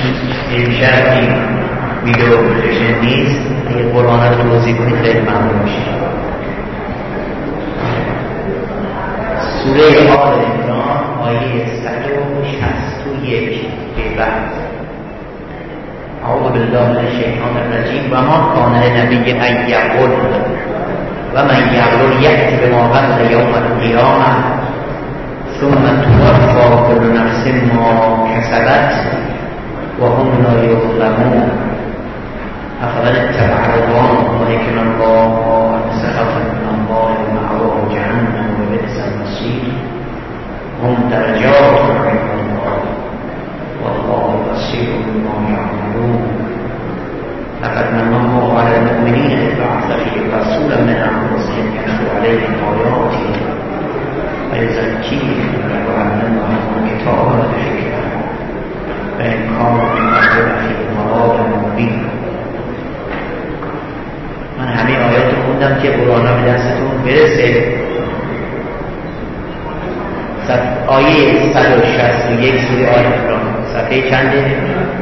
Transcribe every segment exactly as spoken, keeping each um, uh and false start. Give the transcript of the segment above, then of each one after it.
امشب این ویدیو پروژکشن نیست، اگه قرآن رو توضیح کنید خیلی ممنون میشه. سوره آل عمران آیه صد و شصت و یک به بعد. اعوذ بالله من الشیطان الرجیم. و ما کان لنبی ان یغل و من یغل یأتی بما غل یوم القیامة ثم توفی کل نفس ما کسبت و هم لا یظلمون. افمن اتبع رضوان ولکن الله سخط من الله ومأواه جهنم وبئس المصیر. هم درجات عند الله والله بصیر بما یعملون. لقد من الله على المؤمنین اذ بعث فیهم رسولا من انفسهم یتلو علیهم آیاته ویزکیهم ویعلمهم الکتاب والحکمة وإن كانوا من قبل لفی ضلال مبین. من همه آیات رو خوندم که قرآن به دستتون برسه. آیه صد و شصت و یک سوره آل عمران صفحه چنده؟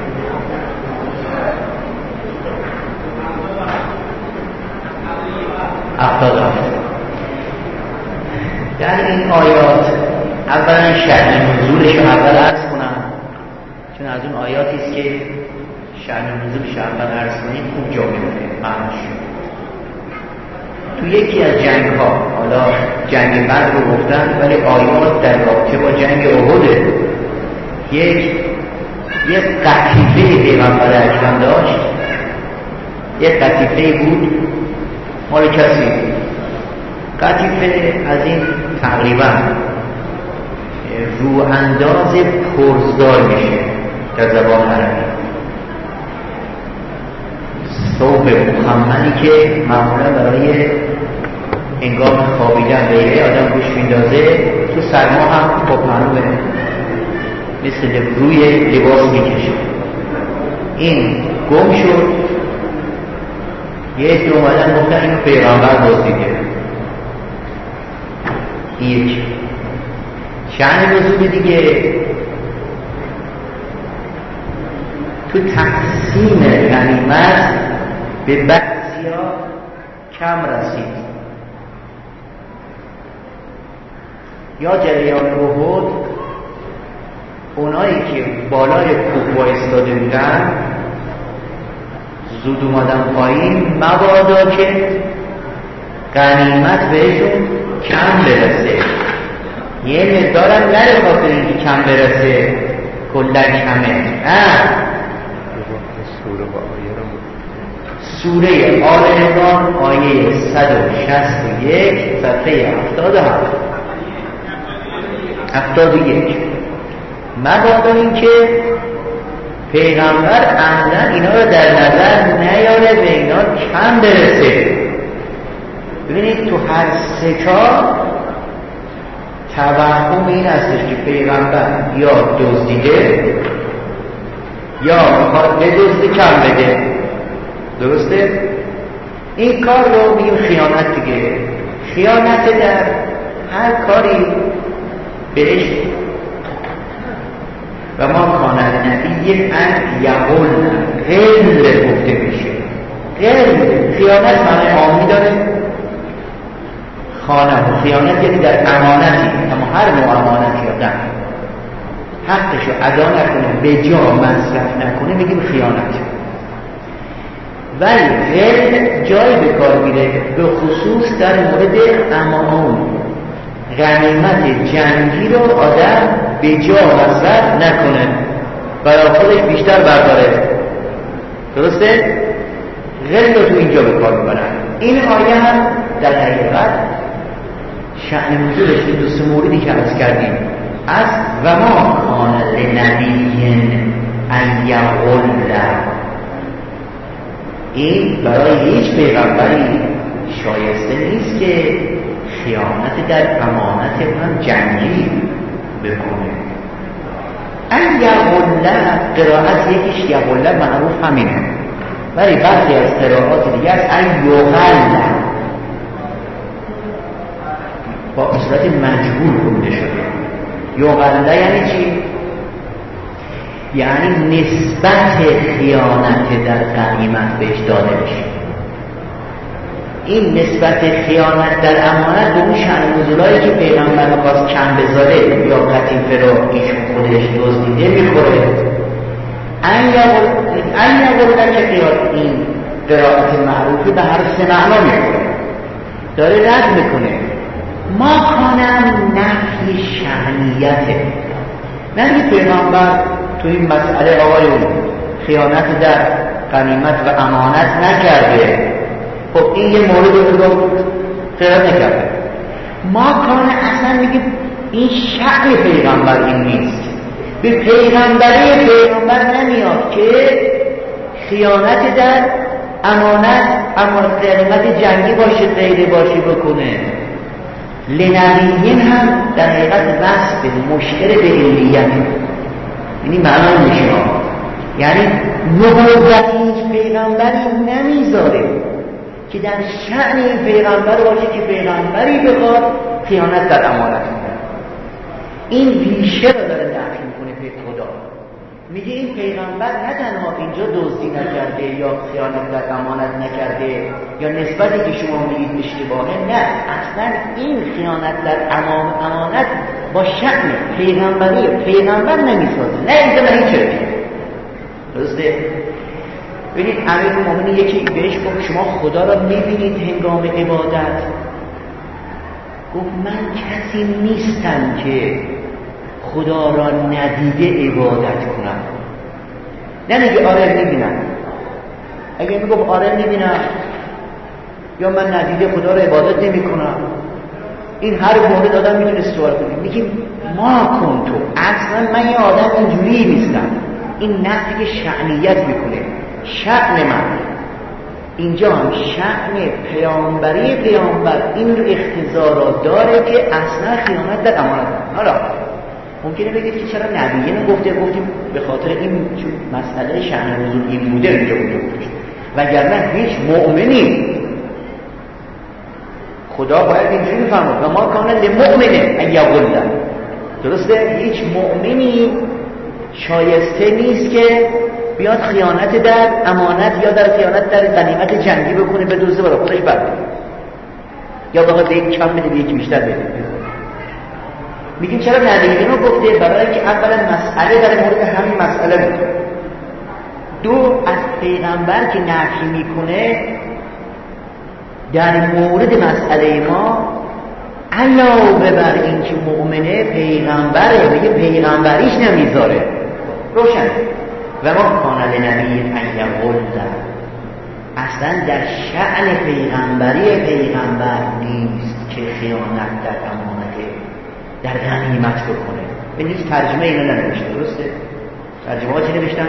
هفتاد و هفت. در این آیات اولا شأن نزولش رو اول عرض کنم، چون از اون آیاتی است که شأن نزولش رو اول عرض کنیم خوب جا میفته معناش. تو یکی از جنگ ها، حالا جنگ بدر رو گفتن ولی آیات در رابطه با جنگ احد، یک یک قطیفه پیغمبر اکرم داشت، یک قطیفه بود مال کسی. قطیفه از این تقریبا رو انداز پرزدار میشه در زبان عربی، ثوب مخملی که معمولا برای هنگام خوابیدن غیره آدم گوش میندازه، تو سرما هم با پهنوه مثل روی لباس میکشه. این گم شد، یه عده اومدن گفتن اینو پیغمبر دزدیده. یک شأن نزول دیگه تو تقسیم غنیمت به بعضیا کم رسید. یا جریان احد اونایی که بالای کوه وایستاده بودن زود اومدن پایین، مبادا که غنیمت بهشون کم برسه. یه مقدارم نره خاطر اینکه کم برسه کلا کمه. سوره آل عمران آیه صد و شصت و یک صفحه هفتاد و هفت هفتاد و یک. مبادا این که پیغمبر عمدن اینا رو در نظر نیاره به اینا کم برسه. ببینید تو هر سه تا توهم این هستش که پیغمبر یا دزدیده یا میخواد بدزده کم بده. درسته؟ این کار رو میگیم خیانت دیگه. خیانت در هر کاری بهش. و ما کان لنبی ان یغل غل گفته میشه. غل خیانت معنی عامی داره. خانه و خیانت یعنی در امانتی، اما هر نوع امانتی آدم حقشو ادا نکنه، به جا مصرف نکنه، میگیم خیانت. ولی غل جای به کار میره به خصوص در مورد امان، غنیمت جنگی رو آدم به جا مصرف نکنه، برای خودش بیشتر برداره. درسته؟ غل رو تو اینجا به کار میبرن. این آیه هم در حقیقت شأن نزولش این دو سه موردی که عرض کردیم از و ما کان لنبی ان یغل، این برای هیچ پیغمبری شایسته نیست که خیانت در امانت هم جنگی بکنه. ان یغل قرائت یکیش یغل معروف همینه، ولی بعضی از قرائات دیگه از ان یغل با صورت مجهول خونده شده. یغل یعنی چی؟ یعنی نسبت خیانت در غنیمت بهش داده بشه. این نسبت خیانت در امانت به اون شأن نزولایی که پیغمبر می‌خواست کم بذاره یا قطیفه رو ایشون خودش دزدیده میخوره. این یقول که قیاد این قرائت معروفی به هر سه معنا میخوره، داره رد میکنه. ما کانم نفی شأنیته، نه پیغمبر تو این مسئله آقایون خیانت در غنیمت و امانت نکرده. خب این یه مورد رو خیانت نکرده. ما کانه اصلا میگه این شأن پیغمبر این نیست، به پیغمبری پیغمبر نمیاد که خیانت در امانت امانت غنیمت جنگی باشه غیره باشه بکنه. لنبیین هم در حقیقت وصف مشتر به علیت، یعنی معنی میشه یعنی نبوت هیچ پیغمبری نمیذاره که در شأن این پیغمبر باشه که پیغمبری بخواد خیانت در امانت کنه. این ریشه رو داره نفی میکنه به خدا. میگه این پیغمبر نه تنها اینجا دزدی نکرده یا خیانت در امانت نکرده یا نسبتی که شما میگید اشتباهه، نه، اصلا این خیانت در امانت با شأن پیغمبری پیغمبر نمیسازه، نه اینجا نه هیچ چیزی. درسته؟ ببینید امیرالمومنین یکی بهش گفت شما خدا را میبینید هنگام عبادت؟ گفت من کسی نیستم که خدا را ندیده عبادت کنم. نمیگه آره میبینم. اگه میگفت آره میبینم یا من ندیده خدا را عبادت نمی کنم، این هر مورد آدم میتونه سوال کنه. میگیم ما کنتو، اصلا من یه آدم اینجوری نیستم. این نفی شأنیت میکنه. شأن من اینجا هم شأن پیامبری پیامبر این رو اختزا را داره که اصلا خیانت در امانت. حالا ممکنه بگید که چرا نبیین گفته؟ گفتیم به خاطر این چون مسئله شأن نزول این بوده اینجا بوده وگرنه هیچ مؤمنی خدا باید اینجوری میفهمد و ما کانه لمؤمنه ان یغل. درسته؟ هیچ مؤمنی شایسته نیست که بیاد خیانت در امانت یا در خیانت در غنیمت جنگی بکنه به دوزه برای خودش برده یا بخواد به یک کم بده به یک بیشتر بده. میگیم چرا ندیدین رو گفته؟ برای که اولا مسئله در مورد همین مسئله بود. دو، از پیغمبر که نفی میکنه در مورد مسئله ما علاوه بر این که مؤمنه پیغمبره میگه پیغمبریش نمیذاره. روشن. و ما کانال نبی ان یغل، اصلا در شأن پیغمبری پیغمبر نیست که خیانت در امانت در غنیمت بکنه. به نیز ترجمه اینو ننوشته. درسته؟ ترجمه ها چی نوشتن؟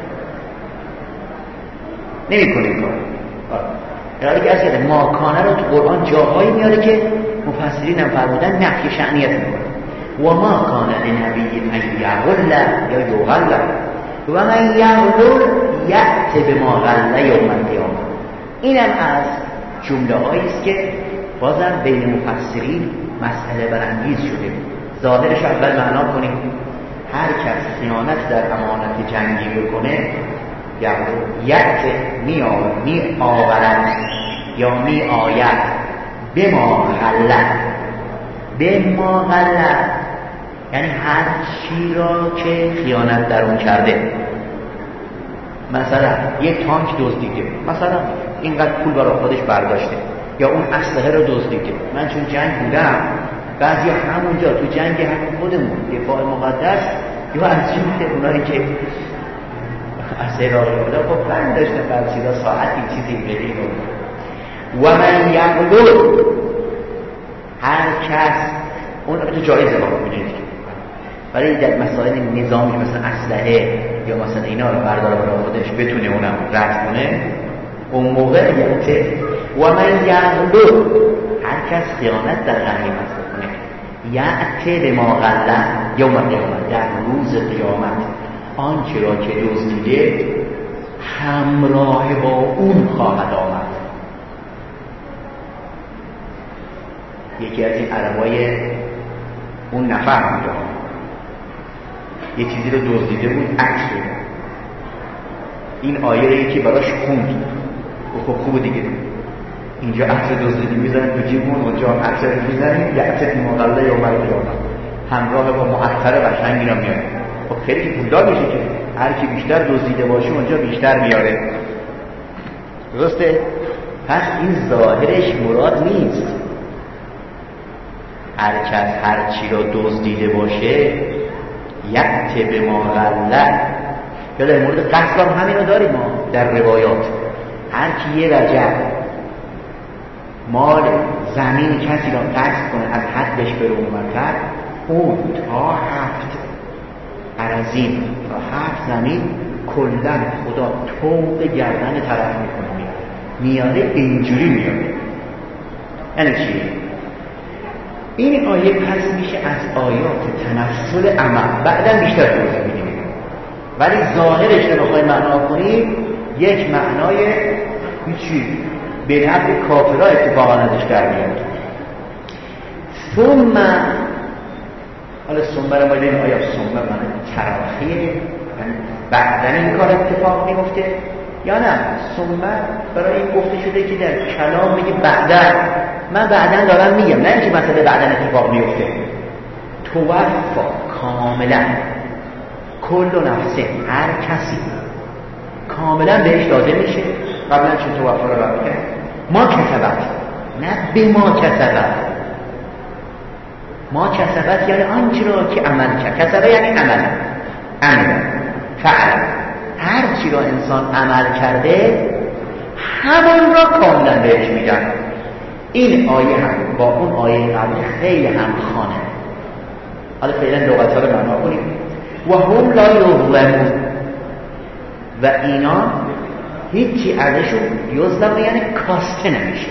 نمی کنیم کار در حالی که از یاده ماکانه رو تو قرآن جاهایی میاره که مفسرین هم فرمودن نفی شأنیت میکنه. و ما کان لنبی ان یغل یا یغل و من یغل یأت بما غل یوم القیامه. اینم از جمله هایی است که بازم بین مفسرین مسئله برانگیز شده. ظاهرش اول معنا کنیم هر کس خیانت در امانت جنگی بکنه یأت می آورد یا می آید به ما غلط. به ما غلط یعنی هر چی را که خیانت در اون کرده. مثلا یک تانک دزدیده، مثلا اینقدر پول برای خودش برداشته، یا اون اسلحه رو دزدیده. من چون جنگ بودم بعضی همونجا تو جنگ همون خودمون دفاع مقدس یا از جنگ اونایی که از عراقی بودن خب بند داشته فرسیده ساعتی چیزی بدید. و من یغلل هر کس اون تو جایزه ها میدونید برای در مسائل نظامی مثلا اسلحه یا مثلا اینا رو برداره برای خودش بتونه اونم رد کنه، اون موقع یعنی و من یغلل هر کس خیانت در غنیمت بکنه یأت به ما غل یوم القیامه، در روز قیامت آنچه را که دزدیده همراه با اون خواهد آمد. یکی از این عربای اون نفر میگه یه چیزی رو دزدیده بود، عکس رو. این آیه رو یکی براش خوند، خب خوب دیگه اینجا عکس دزدیدی میزنن تو جیبمون، اونجا عکس رو میزنیم یه عکس مقلده یا قیامت همراه با معطر قشنگ اینا میاره. خب خیلی که پولدار میشه که هر کی بیشتر دزدیده باشه اونجا بیشتر میاره. درسته؟ پس این ظاهرش مراد نیست. هر کس هر چی را دزدیده باشه یأتی بما غله. یا در مورد قتل هم همین رو داریم ما در روایات. هر کی یه وجه مال زمین کسی را قصد کنه از حدش بره اونورتر، اون تا هفت ارزین تا هفت زمین کلن خدا طوق گردن طرف میکنه میاره. اینجوری میاره. یعنی چی؟ این آیه پس میشه از آیات تنفل عمل. بعدم بیشتر توضیح میدیم، ولی ظاهرش رو بخوای معنا کنیم یک معنای هیچی به نفع کافرها اتفاقا ازش در میاد. ثم حالا ثم رو باید این آیه ثم معنی تراخیه، یعنی بعدن این کار اتفاق میفته یا نه؟ ثم برای این گفته شده که در کلام میگه بعدن. من بعدن دارم میگم، نه اینکه مثلا بعدن اتفاق میفته. توفا کاملا کل نفس، هر کسی کاملا بهش داده میشه. قبلا چه توفا رو رد کرد ما کسبت، نه به ما کسبت. ما کسبت یعنی آنچه را که عمل کرد. کسبه یعنی عمل، عمل فعل. هر چی را انسان عمل کرده همون را کاملا بهش میدن. این آیه هم با اون آیه قبل خیلی هم خانه. حالا فعلا لغت ها رو معنا کنیم. و هم لا یظلمون، و اینا هیچی ازشون یظلم یعنی کاسته نمیشه،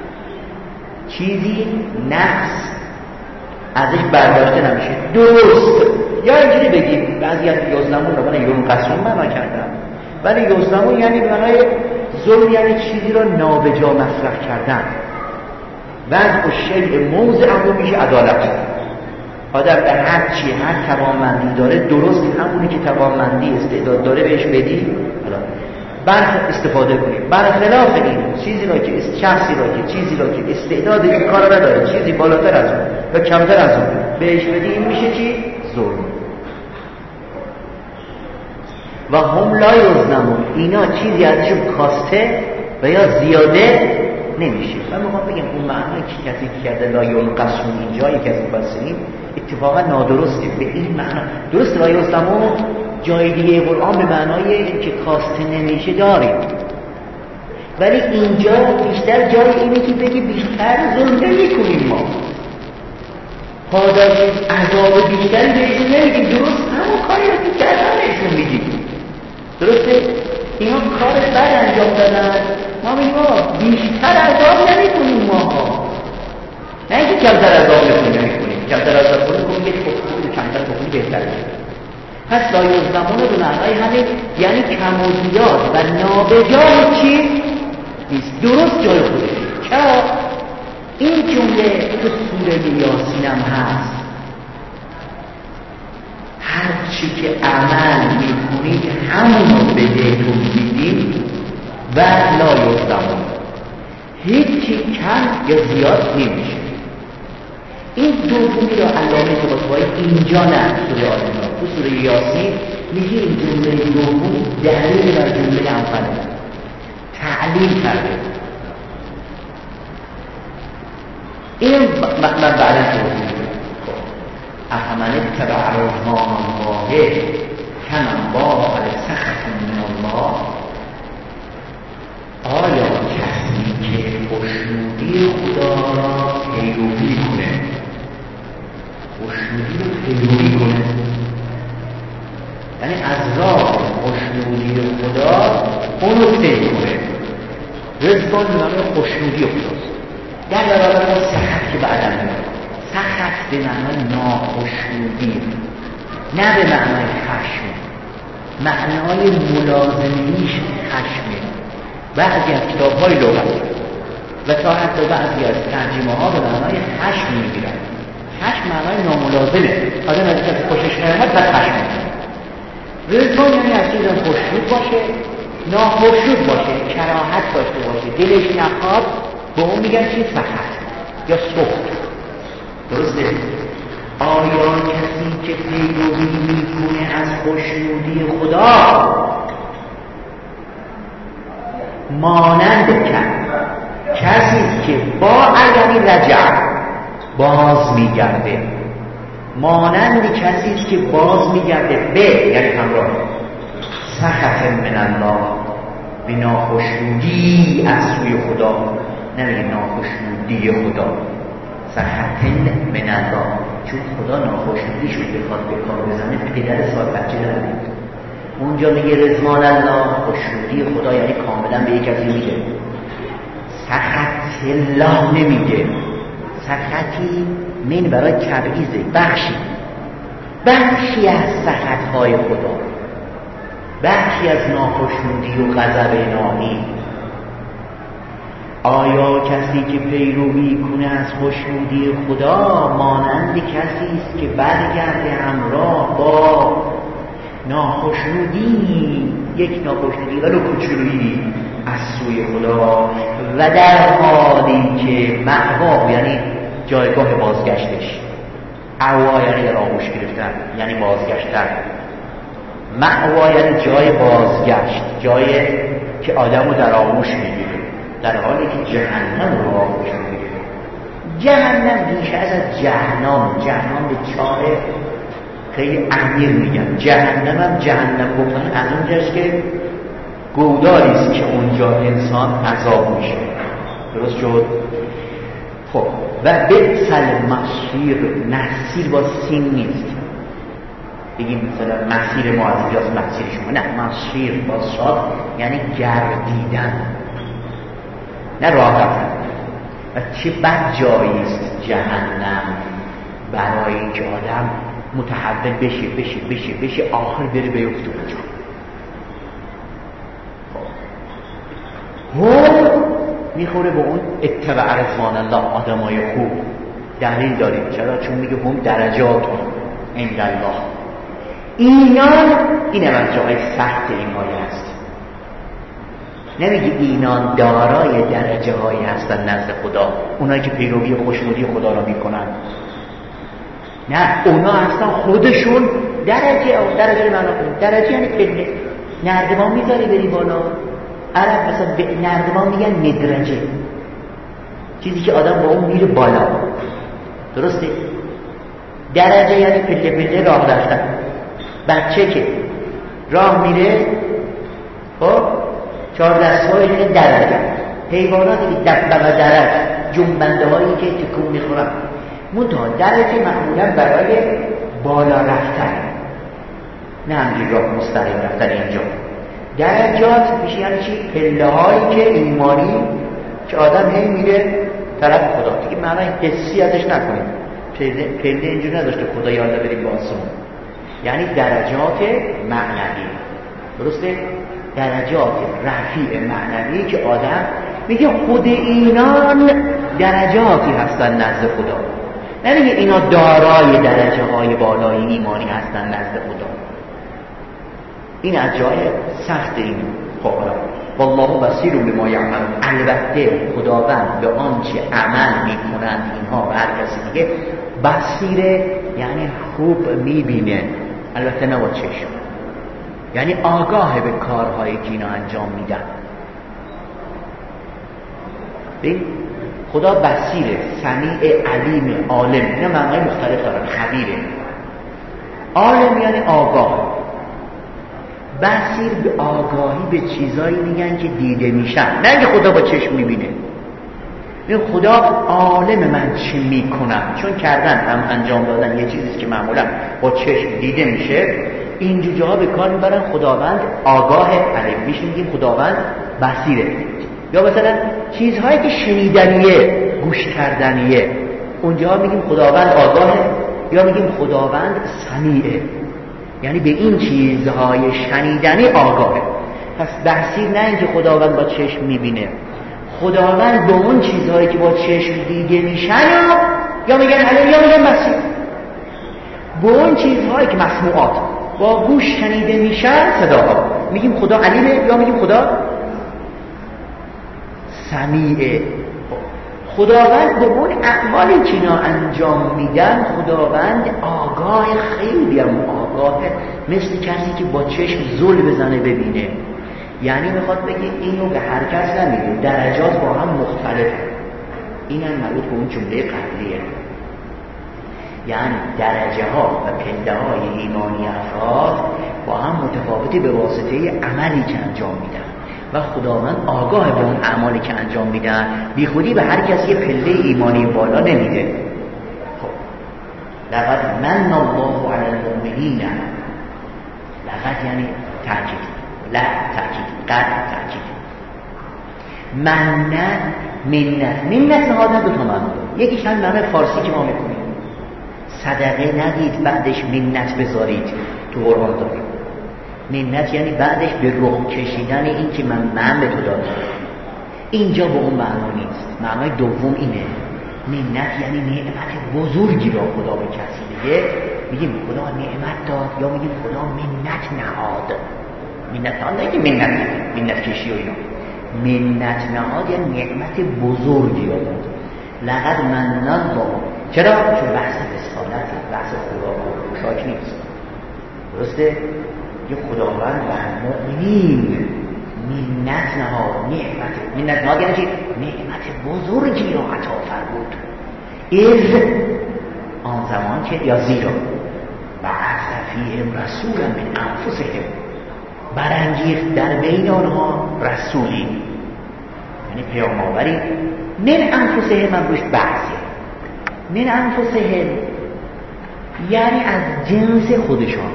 چیزی نقص ازش برداشته نمیشه. درست یا اینجوری بگیم بعضی از یظلمون رو من ینقصون معنا کردم، ولی یظلمون یعنی به معنای ظلم یعنی چیزی رو نابجا مصرف کردن. وضع شیء موضعه میشه عدالت. آدم به هر چی هر توانمندی داره درست همونی که توانمندی استعداد داره بهش بدی، برخ استفاده کنیم. برخلاف این چیزی را که شخصی را که چیزی را که استعداد این کار را نداره، چیزی بالاتر از اون و کمتر از اون بهش بدی، این میشه چی؟ ظلم. و هم لا یظلمون، اینا چیزی ازشون کاسته و یا زیاده نمیشه. من میخوام بگم اون معنی که کسی کرده لا ینقصون اینجا یکی از مفسرین اتفاقا نادرسته. به این معنا درست لا یظلمون جای دیگه قرآن به معنای این که کاسته نمیشه داریم، ولی اینجا بیشتر جای اینه که بگی بیشتر ظلم نمی‌کنیم، ما پاداش عذاب بیشتری بهشون نمیگیم. درست همون کاری رو که کردن بهشون میگیم. درسته؟ اینا کار بد انجام دادن، ما میگیم بیشتر عذاب نمی‌کنیم ما، نه اینکه کمتر عذاب نمی‌کنیم. کمتر عذاب کنیم یک خودی کمتر بکنیم بهتره. پس لا یظلمون به معنای همین یعنی کم و زیاد و نابجای چیز نیست، درست جای خودش. چرا؟ این جمله تو سوره یاسین هم هست، هر چی که عمل میکنید همون رو بهتون میدیم و لا یظلمون، هیچی کم یا زیاد نمیشه. این دومی را علامه طباطبایی اینجا نه سوره آل عمران، تو سوره یاسین میگه این جمله دوم دلیل بر جمله اوله تعلیل کرده. این من بعدا توضیح میدم. افمن اتبع رضوان الله کمن باء بسخط من الله، آیا کسی که خوشنودی خدا را پیروی کنه، خوشنودی رو پیروی کنه یعنی از راه خوشنودی خدا اون رو طی کنه. رضوان به معنای خوشنودی خداست، در برابر سخط که بعداً میاد. سخط به معنای ناخوشنودی، نه به معنای خشم. معنای ملازمیش خشمه. بعضی از کتاب‌های لغت و تا حتی بعضی از ترجمه‌ها به معنای خشم میگیرن. خشم معنای ناملازمه. آدم از کسی خوشش نیامد بعد خشم میکنه. رضوان یعنی از چیز خوشنود باشه، ناخوشنود باشه، کراهت داشته باشه، دلش نخواد، به اون میگن چی؟ سخط یا سخط. درسته؟ آیا کسی که پیروی میکنه از خوشنودی خدا مانند کرد کسی که با عیانی رجع باز میگرده، مانند کسی که باز میگرده به یعنی همراه سخط من الله، به ناخشنودی از سوی خدا، نمیگه ناخشنودی خدا، سخط من الله، چون خدا ناخشنودی شد بخواد به کار بزنه پدر صاحب بچه داره. اونجا میگه رضوان الله، خوشنودی خدا یعنی کاملا به یک کسی میگه. سخط الله نمیگه، سخطی من برای تبعیضه، بخشی بخشی از سخطهای خدا، بخشی از ناخشنودی و غضب الهی. آیا کسی که پیروی کنه از خوشنودی خدا مانند کسی است که برگرده همراه با ناخشنودی، یک ناخشنودی ولو کوچولویی از سوی خدا، و در حالی که مأوا یعنی جایگاه بازگشتش، اوا یعنی در آغوش گرفتن یعنی بازگشتن، مأوا یعنی جای بازگشت، جایی که آدمو در آغوش میگیره، در حالی که جهنم رو آغوش میگیره. جهنم ریشه از جهنم، جهنم به چاره خیلی عمیق میگن. جهنم هم جهنم گفتن از اونجاست که گوداریست که اونجا انسان عذاب میشه. درست شد؟ خب و بئس المصیر، مسیر با سین نیست، بگیم مثلا مسیر ما از اینجاست مسیر شما، نه، مسیر با صاد یعنی گردیدن، نه راه رفتن. و چه بد جاییست جهنم برای اینکه آدم متحول بشه بشه بشه بشه آخر بره بیفته اونجا. هم میخوره به اون اتبع رضوان الله، آدمای خوب. دلیل داریم چرا؟ چون میگه هم درجات عند الله. اینان این هم از جای سخت این آیه هست، نمیگه اینان دارای درجه هایی هستن نزد خدا، اونایی که پیروی خوشنودی خدا را میکنن، نه، اونا اصلا خودشون درجه او درجه معنا کنید. درجه یعنی پله، نردبان میذاری بری بالا. عرب مثلا به نردبان میگن مدرجه، چیزی که آدم با اون میره بالا. درسته؟ درجه یعنی پله پله راه رفتن. بچه که راه میره خب چهار دست‌های اینه درجه. حیواناتی که دبه و درج، جنبنده هایی که تکون میخورن، منتها درجه معمولا برای بالا رفتن، نه همجوری راه مستقیم رفتن. اینجا درجات میشه یعنی چی؟ پله هایی که ایمانی که آدم هی میره طرف خدا. دیگه معنی حسی ازش نکنیم، پله پله اینجوری نداشته خدا یالا بریم با آسمون، یعنی درجات معنوی. درسته؟ درجات رفیع معنوی که آدم میگه خود اینان درجاتی هستن نزد خدا، نمیگه اینا دارای درجه های بالای ایمانی هستن نزد خدا. این از جای سخت این. خب والله بصیر بما یعملون، البته خداوند به آنچه عمل میکنند اینها و هر کسی دیگه بصیره، یعنی خوب میبینه، البته نه با چشم، یعنی آگاه به کارهایی که اینا انجام میدن. ببین خدا بصیره، سمیع، علیم، عالم، اینا معنای مختلف دارن. خبیره، عالم یعنی آگاه، بصیر به آگاهی به چیزایی میگن که دیده میشن، نه اینکه خدا با چشم میبینه. این خدا عالم من چی میکنم، چون کردن هم انجام دادن یه چیزی که معمولا با چشم دیده میشه، اینجا جاها به کار میبرن خداوند آگاه علم، میشه میگیم خداوند بصیره. یا مثلا چیزهایی که شنیدنیه، گوش کردنیه، اونجا میگیم خداوند آگاهه، یا میگیم خداوند سمیعه، یعنی به این چیزهای شنیدنی آگاهه. پس بصیر نه اینکه خداوند با چشم میبینه، خداوند به اون چیزهایی که با چشم دیده میشن یا میگن علم یا میگن بصیر، به اون چیزهایی که مسموعات، با گوش شنیده میشن صداها، میگیم خدا علیمه یا میگیم خدا سمیعه. خداوند به اون اعمالی که اینا انجام میدن خداوند آگاه، خیلی هم آگاه، مثل کسی که با چشم زل بزنه ببینه. یعنی میخواد بگه اینو به هر کس نمیده، درجات با هم مختلفه. این هم مربوط به اون جمله قبلیه، یعنی درجه ها و پله های ایمانی افراد با هم متفاوتی به واسطه عملی که انجام میدن و خداوند آگاه به اون اعمالی که انجام میدن، بی خودی به هر کسی یه پله ایمانی بالا نمیده. خب لقد من الله علی المؤمنین، لقد یعنی تاکید، لا تاکید، قد تاکید. منت، منت، منت نهادن دو تا معنی، یکیش هم معنی فارسی که ما میکنیم صدقه ندید بعدش منت بذارید، تو قرآن داریم. منت یعنی بعدش به رخ کشیدن این که من من به تو دادم. اینجا به اون معنا نیست، معنای دوم اینه. منت یعنی نعمت بزرگی را خدا به کسی میده، میگیم خدا نعمت داد یا میگیم خدا منت نهاد. منت نهاد نه که منت منت کشی و اینا، منت نهاد یعنی نعمت بزرگی را داد. لقد من الله، چرا؟ چون بحث رسالت، بحث خدا و شاک نیست، درسته؟ یه خداوند و مؤمنین منت نهاد، نعمت منت نهاد یعنی چی؟ نعمت بزرگی را عطا فرمود. اذ آن زمان که، یا زیرا بعث فیهم رسولا من انفسهم، برانگیخت در بین آنها رسولی، یعنی پیام‌آوری. من انفسهم هم روش بحثه. من انفسهم یعنی از جنس خودشان،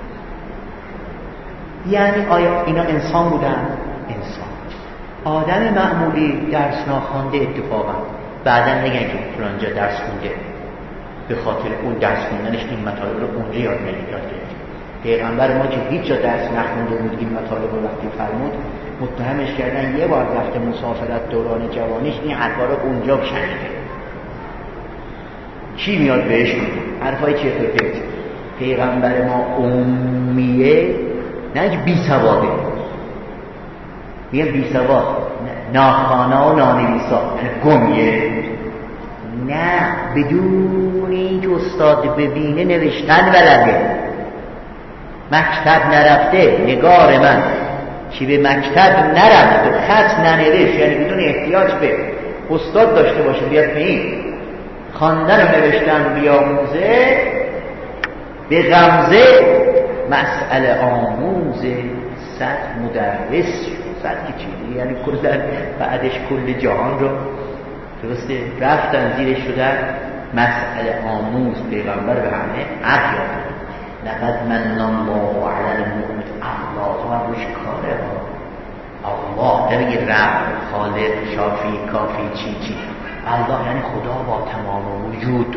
یعنی آیا اینا انسان بودن؟ انسان، آدم معمولی، درس ناخوانده اتفاقا، بعدن نگن که فلانجا درس خونده، به خاطر اون درس خوندنش این مطالب رو اونجا یاد نمیاد. پیغمبر ما که هیچ جا درس نخونده بود این مطالب رو وقتی فرمود متهمش کردن یه بار رفته مسافرت دوران جوانیش این حرفا رو اونجا شنیده. چی میاد بهش میگه؟ حرفای چه پرت. پیغمبر ما امیه، نه که بی سواده، میگه بی سواد، ناخوانا و نانویسا، یعنی گمیه، نه بدون این که استاد ببینه نوشتن بلده، مکتب نرفته. نگار من که به مکتب نرفت و خط ننوشت، یعنی بدون احتیاج به استاد داشته باشه بیاد به این خواندن و نوشتن بیاموزه، به غمزه مسئله آموزه، صد مدرس شد. صد که چیزی یعنی کلا بعدش کل جهان رو درسته رفتن زیرش شدن مسئله آموز. پیغمبر به همه عقل یاد. لقد من الله علی المؤمنین، الله هم روش کاره ها. الله نمیگه رب، خالق، شافی، کافی، چی چی. الله یعنی خدا با تمام وجود،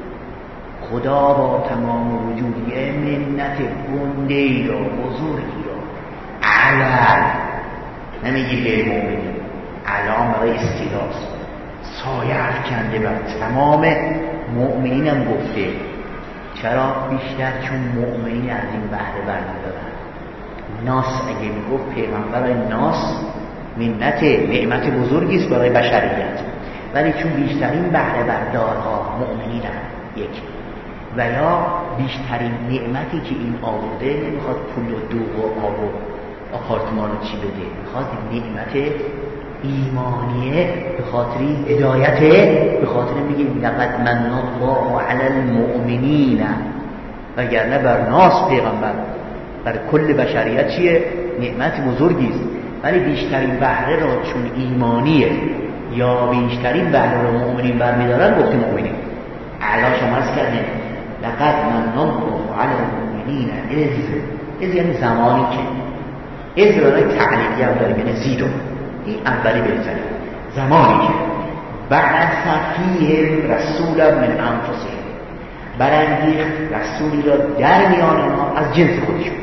خدا با تمام وجود یه منت گنده‌ای را، بزرگی را، علم نمیگی به مؤمنین، علام برای استیلاس، سایه افکنده بر تمام مؤمنین هم گفته. چرا؟ بیشتر چون مؤمنین از این بهره برمی‌دارن. ناس اگه میگفت پیغمبر، ناس منت، نعمت بزرگی است برای بشریت، ولی چون بیشترین بهره بردارها مؤمنین هم یک، و یا بیشترین نعمتی که این آورده نمیخواد پول و دوغ و آب و آپارتمان و چی بده، میخواد نعمت ایمانیه، به خاطر هدایته، به خاطر میگیم لقد من الله علی المؤمنین، وگرنه بر ناس پیغمبر بر کل بشریت چیه؟ نعمت بزرگی است، ولی بیشترین بهره را چون ایمانیه یا بیشترین بهره را مؤمنین برمیدارن گفتیم مؤمنین. اعلا شما از کردیم لقد من الله علی المؤمنین اذ، اذ یعنی زمانی که، اذ برای تعلیقی هم داریم یعنی زیدو، این اولی بهتره، زمانی که بعث فیهم رسولا من انفسهم، برانگیخت رسولی را در میان آنها از جنس خودشون.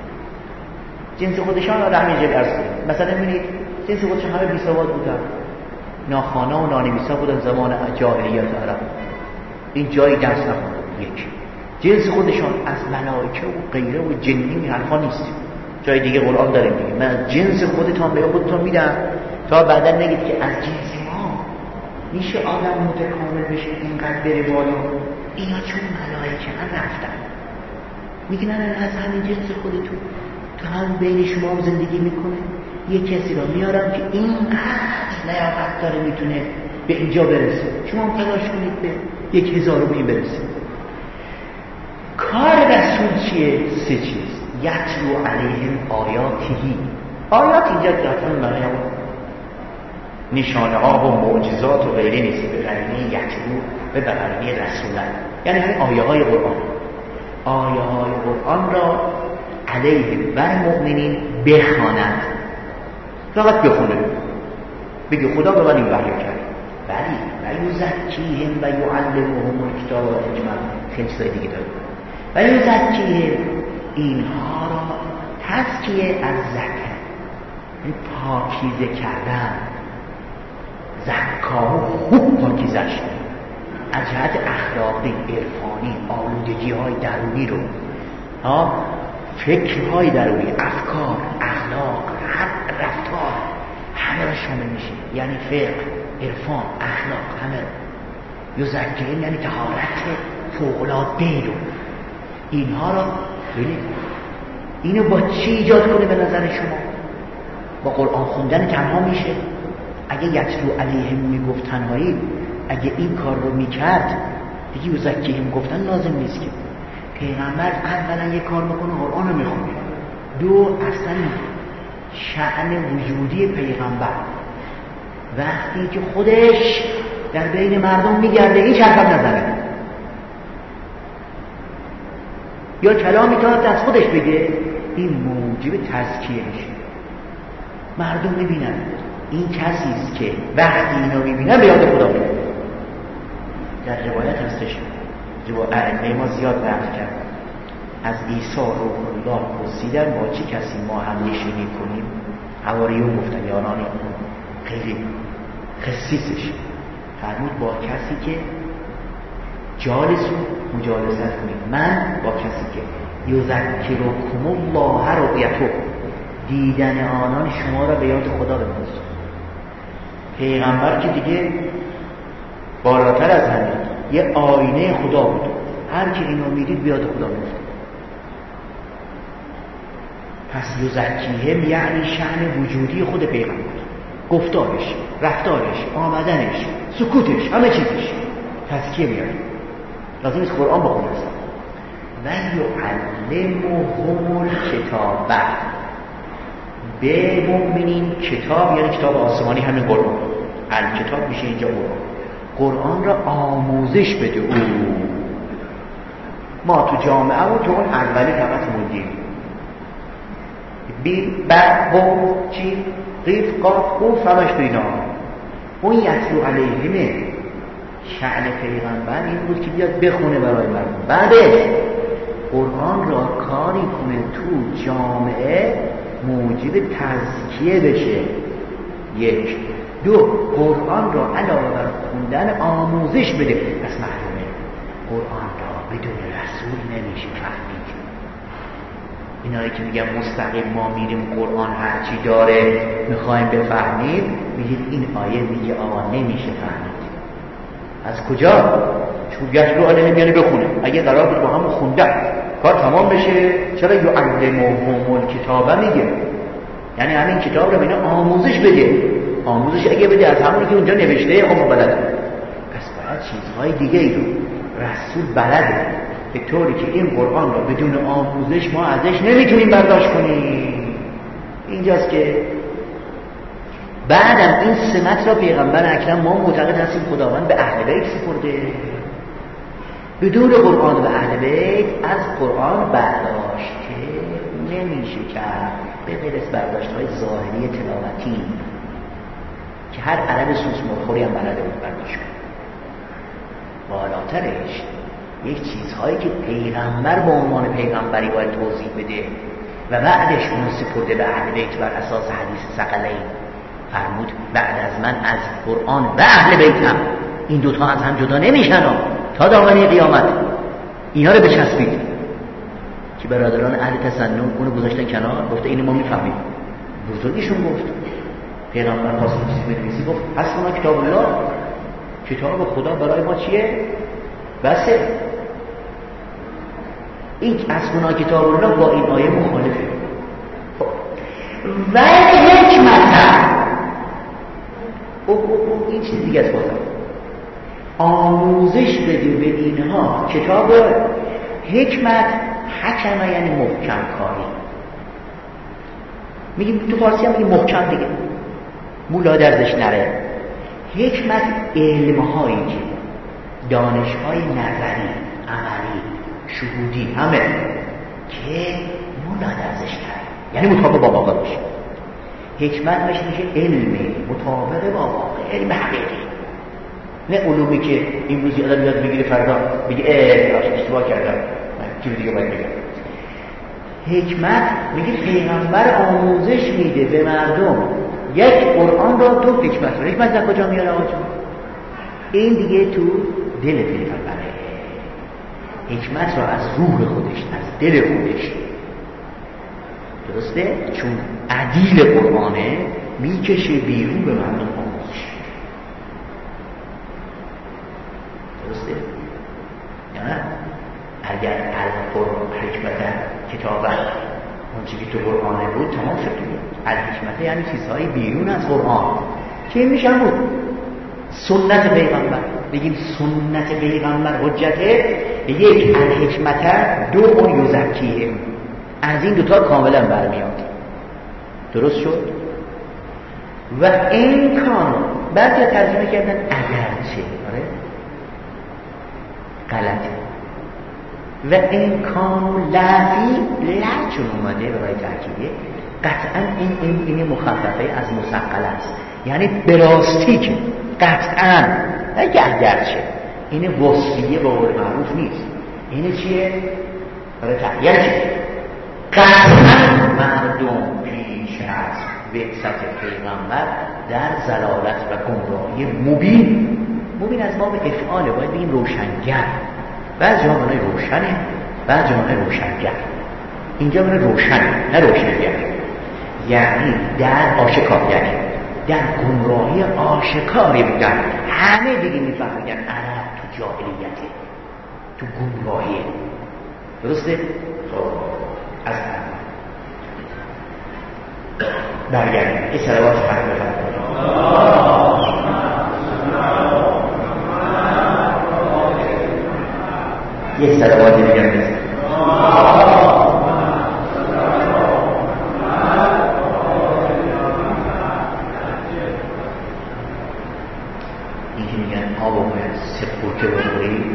جنس خودشان را در همینجا درس کنید. مثلا ببینید جنس خودشون همه بی سواد بودن، ناخوانا و نانویسا بودن زمان جاهلیت عرب، این جایی درس نخوندن. یک جنس خودشان از ملائکه و غیره و جنی این حرفا نیست. جای دیگه قرآن داره میگه من جنس خودتان به خودتان میدم تا بعدا نگید که از جنس ما میشه آدم متکامل بشه اینقدر بره بالا. اینا چون ملائکه هم رفتن میگن از همین جنس خودتون تو هم بین شما هم زندگی میکنه یه کسی را میارم که اینقدر لیاقت داره میتونه به اینجا برسه، شما هم تلاش کنید به یک هزارمی برسید. کار رسول چیه؟ سه چیز. یتلو علیهم آیاتی. آیات اینجا قطعا معنی نشانه ها و معجزات و غیره نیست، به قرینه یتلو و به قرینه رسولن، یعنی همین آیه های قرآن. آیه های قرآن را علیهم بر مؤمنین بخواند، فقط بخونه، بگه خدا به من این وحی کرد. ولی و یزکیهم و یعلمهم الکتاب والحکمة، خیلی چیزای دیگه داره. و یزکیهم اینها را تزکیه از زکر، این پاکیزه کردن، زکا و خوب پاکیزش از جهت اخلاقی، عرفانی، آلودگی های درونی رو، ها فکرهای درونی، افکار، اخلاق، رفتار، همه را شامل میشه. یعنی فقه، عرفان، اخلاق، همه یزکیهم یعنی طهارت فوق‌العاده رو. اینها را ببینید اینو با چی ایجاد کنه به نظر شما؟ با قرآن خوندن تنها میشه؟ اگه یتلو علیهم میگفت تنهایی، اگه این کار رو میکرد دیگه یزکیهم گفتن لازم نیست که. پیغمبر اولا یه کار میکنه قرآن رو میخونه، دو اصلا شأن وجودی پیغمبر وقتی که خودش در بین مردم میگرده هیچ حرف نزنه یا کلامی که از خودش بگه، این موجب تزکیه میشه. مردم میبینن این کسی است که وقتی اینو میبینن به یاد خدا میاد. در روایت هستش، روایت ائمه ما زیاد نقل کرد، از عیسی روح الله پرسیدن با چه کسی ما هم نشینی کنیم؟ حواریون گفتن یاران خیلی خصیصش، فرمود با کسی که جالسو مجالست کنید، من با کسی که یذکرکم الله رؤیته، دیدن آنان شما را به یاد خدا بندازه. پیغمبر که دیگه بالاتر از همین یه آینه خدا بود، هر کی اینو میدید به یاد خدا میفته. پس یزکیهم یعنی شأن وجودی خود پیغمبر، گفتارش، رفتارش، آمدنش، سکوتش، همه چیزش تزکیه میاره. لازم نیست قرآن بخونه است. و یعلمهم الکتاب، به مؤمنین کتاب یعنی کتاب آسمانی همین قرآن، الکتاب میشه اینجا قرآن. قرآن را آموزش بده او. ما تو جامعه و تو اون اولی فقط موندیم بی بعد و چی قیف قاف قوف همش تو اینا. اون یتلو علیهمه شأن پیغمبر این بود که بیاد بخونه برای مردم، بعدش قرآن را کاری کنه تو جامعه موجب تزکیه بشه. یک. دو، قرآن را علاوه بر خوندن آموزش بده. پس معلومه قرآن را بدون رسول نمیشه فهمید. اینایی که میگن مستقیم ما میریم قرآن هرچی داره میخوایم بفهمیم، میگید این آیه میگه آقا نمیشه فهمید. از کجا؟ چون یتلو علیهم یعنی بخونه. اگه قرار بود با هم خوندن کار تمام بشه، چرا یعلمهم الکتاب میگه؟ یعنی همین کتاب رو اینا آموزش بده. آموزش اگه بده از همونی که اونجا نوشته، خب بلده. پس باید چیزهای دیگه ای رو رسول بلده، به طوری که این قرآن رو بدون آموزش ما ازش نمیتونیم برداشت کنیم. اینجاست که بعدم این سمت را پیغمبر اکرم ما معتقد هستیم خداوند به اهل بیت سپرده. بدون قرآن و اهل بیت از قرآن برداشته نمیشه کرد، به غیر از برداشت‌های ظاهری تلاوتی که هر عرب سوس مرخوری هم بلده بود برداشت کنه. بالاترش یک چیزهایی که پیغمبر با عنوان پیغمبری باید توضیح بده و بعدش اون سپرده به اهل بیت بر اساس حدیث ثقلین. فرمود بعد از من از قرآن و اهل بیتم، این دوتا از هم جدا نمیشن تا دامنه قیامت. اینا رو بچسبید که برادران اهل تسنن اونو گذاشتن کنار، گفته اینو ما میفهمیم. بزرگشون گفت پیغمبر قاسم چیزی بنویسی، گفت حسبنا کتاب الله، کتاب خدا برای ما چیه؟ بسه. این حسبنا کتاب الله با این آیه مخالفه. و حکمت او او او این چیز دیگه است. بازم آموزش بدیم به اینها کتاب حکمت. حکمه یعنی محکم کاری. میگیم تو فارسی هم میگیم محکم دیگه، مولا درزش نره. حکمت علمهایی که دانشهای نظری، عملی، شهودی همه که مولا درزش نره، یعنی مطابق با واقع باشه. حکمت میشه علم مطابق با واقع، علم حقیقی، نه علومی که این روز یادم یاد بگیره فردا بگه اه اشتباه کردم چیز دیگه باید بگم. حکمت میگه پیغمبر آموزش میده به مردم یک قرآن را دو حکمت را. حکمت در کجا میاره آقا جون؟ این دیگه تو دل پیغمبره. حکمت را از روح خودش، از دل خودش، درسته؟ چون عدیل قرآنه میکشه بیرون به مردم آموزش، درسته؟ یا نه؟ اگر القرآن حکمت کتابه اون چیزی که تو قرآنه بود تمام شد. الحکمت یعنی چیزهای بیرون از قرآن که میشن بود. سنت پیغمبر، بگیم سنت پیغمبر حجته. یک الحکمت، دو اون یزکیه، از این دوتا کاملا برمیاد. درست شد؟ و این کانو بعد ترجمه کردن اگرچه، آره غلطه. و امکان لفی لچون اومده برای ترکیبه، قطعا این این این مخففه از مثقل است، یعنی براستی که قطعا اگر گرچه این وصفیه با قول معروف نیست. این چیه؟ برای ترکیبه یعنی چیه؟ قطعا مردم پیش از بعثت پیغمبر در ضلالت و گمراهی مبین. مبین از باب افعاله، باید بگیم روشنگر. بعض جا منای روشنه، بعض جا منای روشنگر. اینجا منای روشنه، نه روشنگر، یعنی در آشکاریت، در گمراهی آشکاری بودن. همه دیگه میفهمیدن عرب تو جاهلیته، تو گمراهی. درسته؟ خب از هم برگردیم این صلوات فرق بفرد. یک صلوات دیگر بزن. این که میگن آب و باید سپورته بخوری،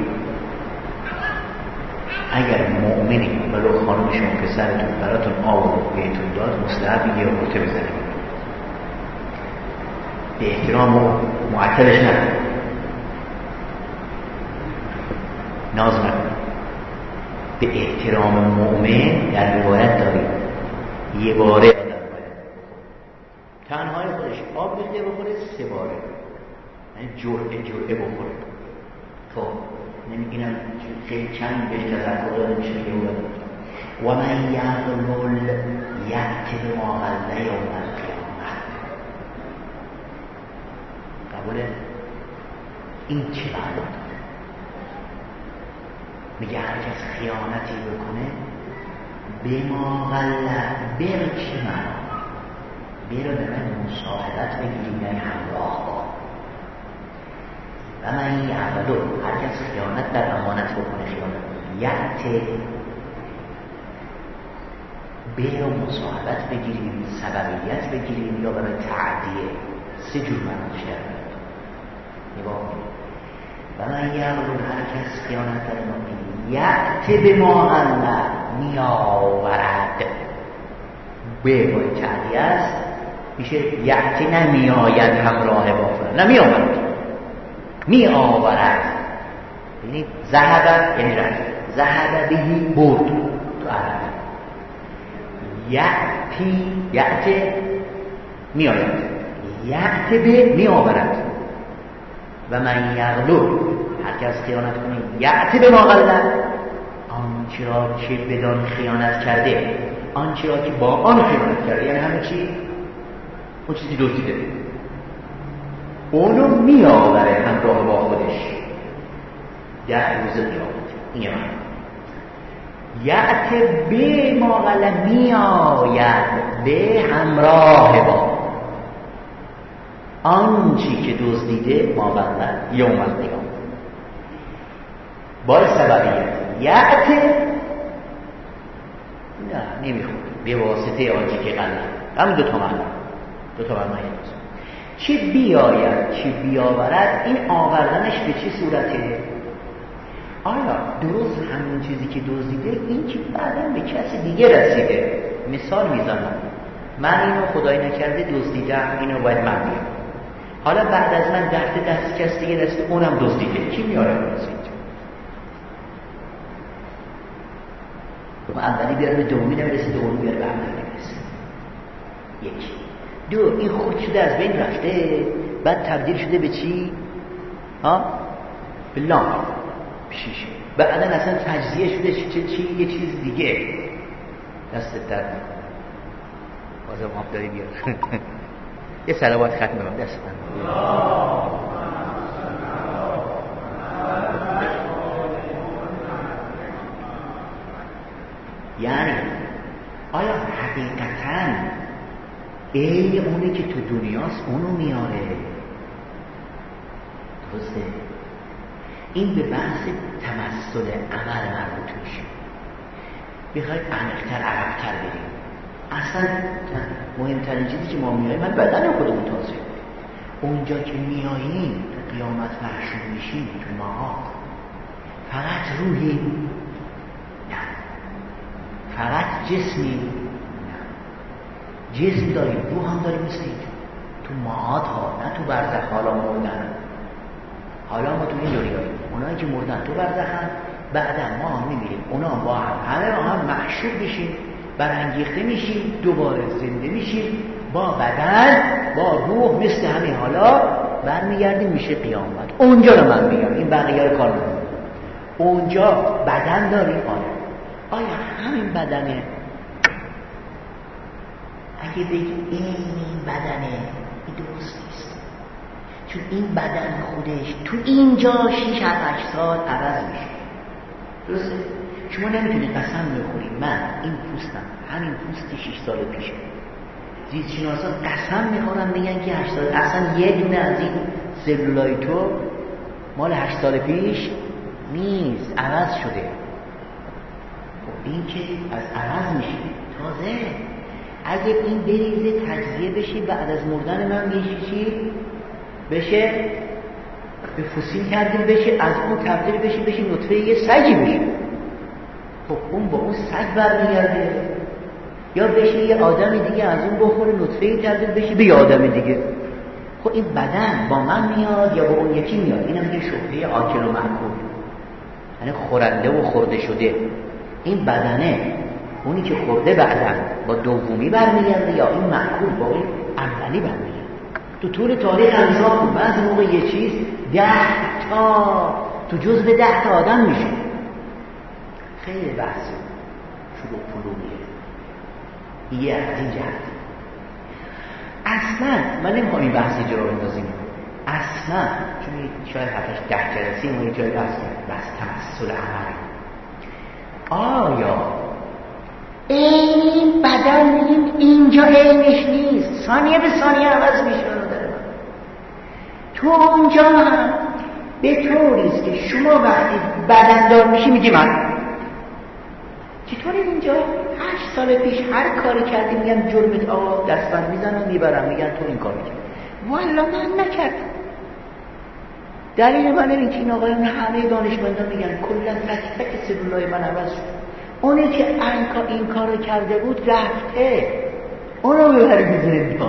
اگر مؤمنی ولو خانم شما پسرتون براتون آب و بهتون داد، مستحب یه قرطه بزنید، به احترام و معطلش نکنید، ناز نکنید. به احترام مؤمن در روایت دارید یه باره آدم باید تنهای خودش آب بزنه بخوره، سه باره، یعنی جرعه جرعه بخوره. خب اینم خیلی چند بهش تذکر داده میشه که و من یغلل یأتی بما غل یوم القیامة. قبوله؟ این چه معنا داره؟ میگه هر کس خیانتی بکنه بما غل، بر چی معنا؟ بر به من مصاحبت بگیریم، یعنی همراه با. و من یغلل، هر کس خیانت در امانت بکنه، خیانت یأتی بیر و مصاحبت بگیریم، سببیت بگیریم، یا برای تعدیه. سه جور معنیش در میاد. نگاه و من یغلل، هر کس خیانت در امانت یأتی بما غل، میآورد. به باید تعدیه است، میشه یأتی نمیآید همراه با فلان، نمیآورد، میآورد. یعنی ذهب یعنی رفت، ذهب بهی برد تو عربی. یأتی یأتی میآید، یأتی به میآورد. و من یغلل، هر کس خیانت کنه یأتی به ما غل، آنچه را که بدان خیانت کرده، آنچه را که با آن خیانت کرده، یعنی همه چی؟ اون چیزی دزدیده، اونو می آوره همراه با خودش ده روز قیامت. این یه من یعت به ما غلط می آید به همراه با آنچی که دزدیده ما غلط یوم القیامت با سببیت. یعت نه نمیخواد به واسطه آنچه که غلط، هم دو تا معنی دو تا معنی هست. چه بیاید چه بیاورد، این آوردنش به چه صورته؟ آیا درست همون چیزی که دزدیده این که بعداً به کسی دیگه رسیده؟ مثال میزنم، من اینو خدای نکرده دزدیدم، اینو باید من بیام، حالا بعد از من دست دست کسی دیگه رسیده اونم دزدیده، کی میاره رسید؟ اولی بیاره به دومی نمیرسه، دومی بیاره به اولی نمیرسه. یک دو این خود شده از بین رفته، بعد تبدیل شده به چی؟ ها؟ به لام شیشه، بعدا اصلا تجزیه شده چی چی یه چیز دیگه. دستت درد بازم آب داری بیار یه صلوات ختم بگم دست من. یعنی آیا حقیقتاً ای اونه که تو دنیاست اونو میاره؟ درسته؟ این به بحث تمثل عمل مربوط میشه. بخواید عمیق‌تر عرب‌تر بریم، اصلا مهمترین چیزی که ما میاییم، من بدن خودمون تازه اونجا که میاییم تو قیامت محشور میشیم تو ماها فقط روحی نه، فقط جسمی نه، جسم داریم روح هم داریم، مثل تو ماهات ها، نه تو برزخ. حالا مردن، حالا ما تو این دنیاییم، اونایی که مردن تو برزخن، بعدا ما هم میمیریم، اونا با هم همه با هم محشور بشیم، برانگیخته میشیم، دوباره زنده میشیم با بدن با روح، مثل همین حالا برمیگردیم میشه قیامت. اونجا رو من میگم، این بقیه کار نمیکنه. اونجا بدن داریم. آیا آیا همین بدنه؟ اگه بگی این بدنه، این درست نیست، چون این بدن خودش تو اینجا شیش هفت سال عوض میشه. درسته؟ شما نمیتونید قسم بخورید من این پوستم همین پوست شیش سال پیشه. زیستشناسا قسم میخورن میگن که هشت سال، اصلا یه دونه از این سلولای تو مال هشت سال پیش نیست، عوض شده. خب این که از عوض میشه. تازه اگه این بریزه تجزیه بشه، بعد از مردن من میشه چی؟ بشه به فسیل کردیم بشه، از اون تبدیل بشه بشه نطفه یه سگی بشه. خب اون با اون سگ برمیگرده، یا بشه یه آدم دیگه از اون بخوره نطفه تبدیل بشه به یه آدم دیگه. خب این بدن با من میاد یا با اون یکی میاد؟ این هم میگه شبهه آکل و مأکول، یعنی خورنده و خورده شده. این بدنه اونی که خورده بعدن با دومی برمیگرده، یا این مأکول با این اولی برمیگرده. تو طول تاریخ انسان بود بعضی موقع یه چیز ده تا تو جزء ده تا آدم میشه. خیلی بحث شروع پلومیه یه از این جهت. اصلا من نمیخوام این بحثی جا رو بندازیم، اصلا چون شاید هفتش ده جلسه ما یه جای بحث کرد، بحث تمثل عمل. آیا این بدن این اینجا علمش نیست، ثانیه به ثانیه عوض میشه؟ تو اونجا هم به طوریست که شما وقتی بدندار میشی میگی من چطوری اینجا هشت سال پیش هر کاری کردی میگن جرمت، آقا دستبند میزنن میبرن میگن تو این کار میکنی. والا من نکردم. دلیل من این که این آقایان همه دانشمندان میگن کلا تک تک سلولای من عوض شد. اونی که این کارو کرده بود رفته، اونو ببری بزنید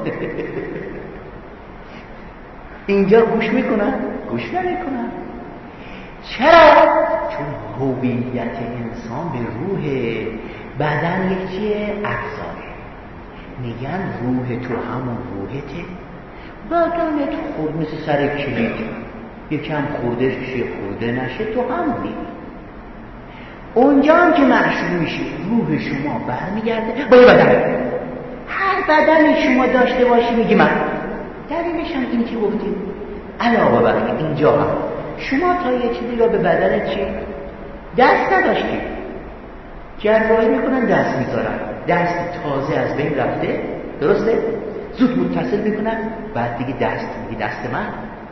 اینجا گوش میکنن؟ گوش نمیکنن. چرا؟ چون هویت انسان به روح، بدن یک چیه؟ ابزاره. میگن روح تو همون روحته، بدنت خورد مثل سر کلید، یکم خورده شه خورده نشه تو همونی. اونجا هم که محشور میشه روح شما برمیگرده با یه بدن. هر بدنی شما داشته باشی میگی من. دلیلش هم این که گفتیم علاوه بر اینجا هم شما تا یه چیزی را به بدن چی؟ دست نداشتی، جراحی میکنن دست میذارن، دست تازه از بین رفته، درسته؟ زود متصل میکنن، بعد دیگه دست میگی دست من،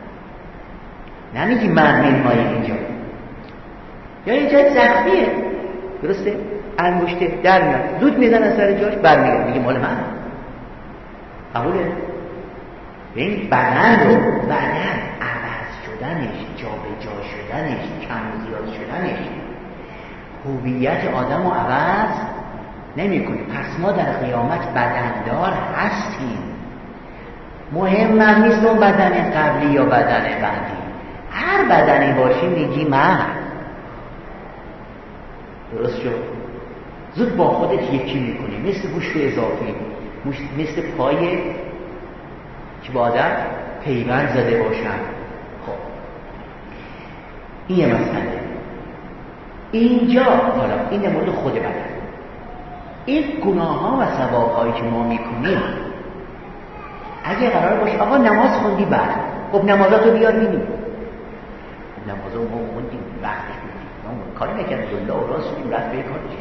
نمیگی من منمایی اینجا. یا یه جای زخمیه، درسته؟ انگشته در میاد، زود میزن از سر جاش برمیگرد میگه مال من. قبوله؟ به این بدن رو، بدن عوض شدنش، جا به جا شدنش، کم و زیاد شدنش هویت آدم رو عوض نمی کنه. پس ما در قیامت بدندار هستیم. مهم هم نیست اون بدن قبلی یا بدن بعدی، هر بدنی باشی میگی من. درست شد؟ زود با خودت یکی میکنی، مثل گوشت اضافی، مثل پای که با آدم پیوند زده باشن. خب این یه مسئله. اینجا حالا این مورد خود بدن، این گناه ها و ثواب هایی که ما میکنیم اگه قرار باشه آقا نماز خوندی بعد، خب نمازاتو بیار ببینیم. نمازو ما خوندیم وقتش بودیم، ما کاری نکردیم، الله و راست شدیم رفت به کارش.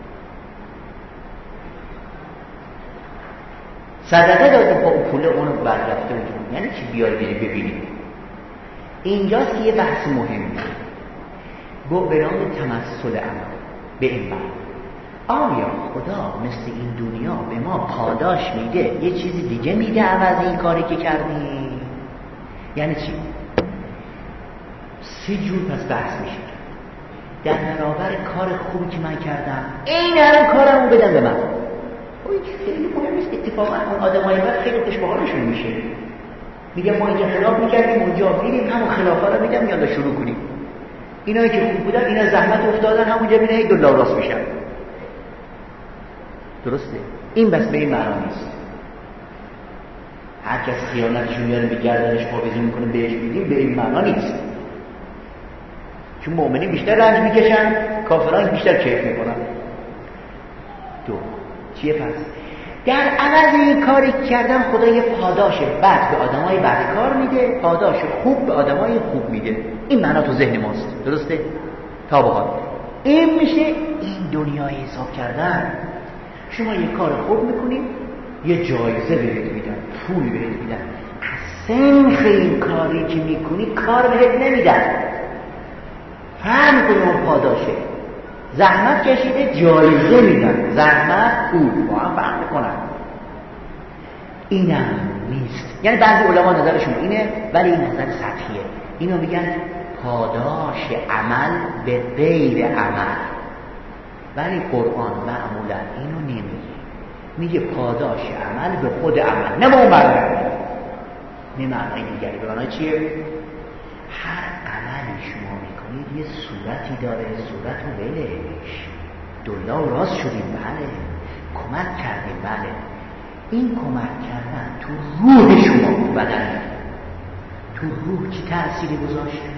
صدقه دادیم با پول اونو بعد رفته بودیم، یعنی چی بیار بری ببینیم. اینجاست که یه بحث مهمه با به نام تمثل عمل به این معنی. آیا خدا مثل این دنیا به ما پاداش میده یه چیزی دیگه میده عوض این کاری که کردی؟ یعنی چی؟ سه جور پس بحث میشه. در برابر کار خوبی که من کردم این هر کارمو بدم به من، این خیلی مهم نیست. اتفاقا اون آدمای بعد خیلی خوشبحالشون میشه، میگم ما اینجا خلاف میکردیم اونجا میریم همون خلافا رو میگم یالا شروع کنیم. اینایی که خوب بودن اینا زحمت افتادن همونجا میره یک دلار راست میشن. درسته؟ این بس به این معنا نیست. هر کس خیانتشو میاره به گردنش آویزون میکنه بهش میدیم، به این معنا نیست. چون مؤمنین بیشتر رنج میکشن، کافران بیشتر کیف میکنن. دو چیه پس؟ در عوض این کاری کردن خدا یه پاداش بد به آدمای بدکار میده، پاداش خوب به آدمای خوب میده. این معنا تو ذهن ماست، درسته؟ تا به حال این میشه این دنیای حساب کردن. شما یه کار خوب میکنید یه جایزه بهت میدن، پول بهت میدن. از سنخ این کاری که میکنی کار بهت نمیدن، فهم کنی اون پاداشه. زحمت کشیده جایزه میدن، زحمت پول با هم فهم میکنن. اینم نیست. یعنی بعضی علما نظرشون اینه ولی این نظر سطحیه. اینو میگن پاداش عمل به غیر عمل. ولی قرآن معمولا اینو نمیگه، میگه پاداش عمل به خود عمل، نه به اون معنی، نه معنی دیگری. به معنی چیه؟ هر عملی شما میکنید یه صورتی داره، صورت رو ولش. دلا و راست شدیم، بله. کمک کردیم، بله. این کمک کردن تو روح شما، تو بدن، تو روح چی تأثیری گذاشته؟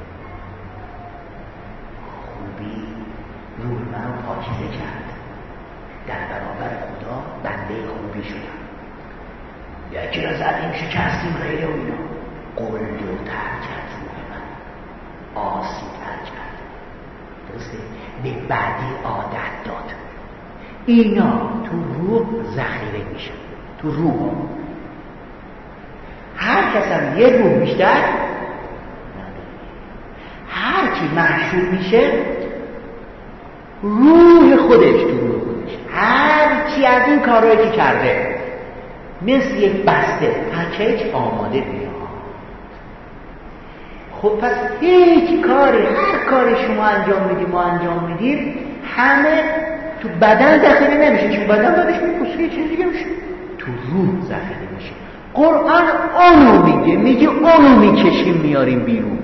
خوبی روح من رو پاکیزه کرد، در برابر خدا بنده خوبی شدم. یکی را زدیم شکستیم غیره و اینا، قلدرتر کرد روح من، آسی تر کرد، درسته؟ به بعدی عادت داد. اینا تو روح ذخیره میشن، تو روح. هر کس هم یه روح بیشتر، هر کی محشور میشه روح خودش تو روح خودش، هر کی از این کارهایی که کرده مثل یک بسته پکیج آماده میاد. خب پس هیچ کاری، هر کاری شما انجام میدیم ما انجام میدیم همه تو بدن ذخیره نمیشه، چون بدن بعدش میپوسه یه چیز دیگه میشه، تو روح ذخیره میشه. قرآن اونو میگه، میگه اونو میکشیم میاریم بیرون.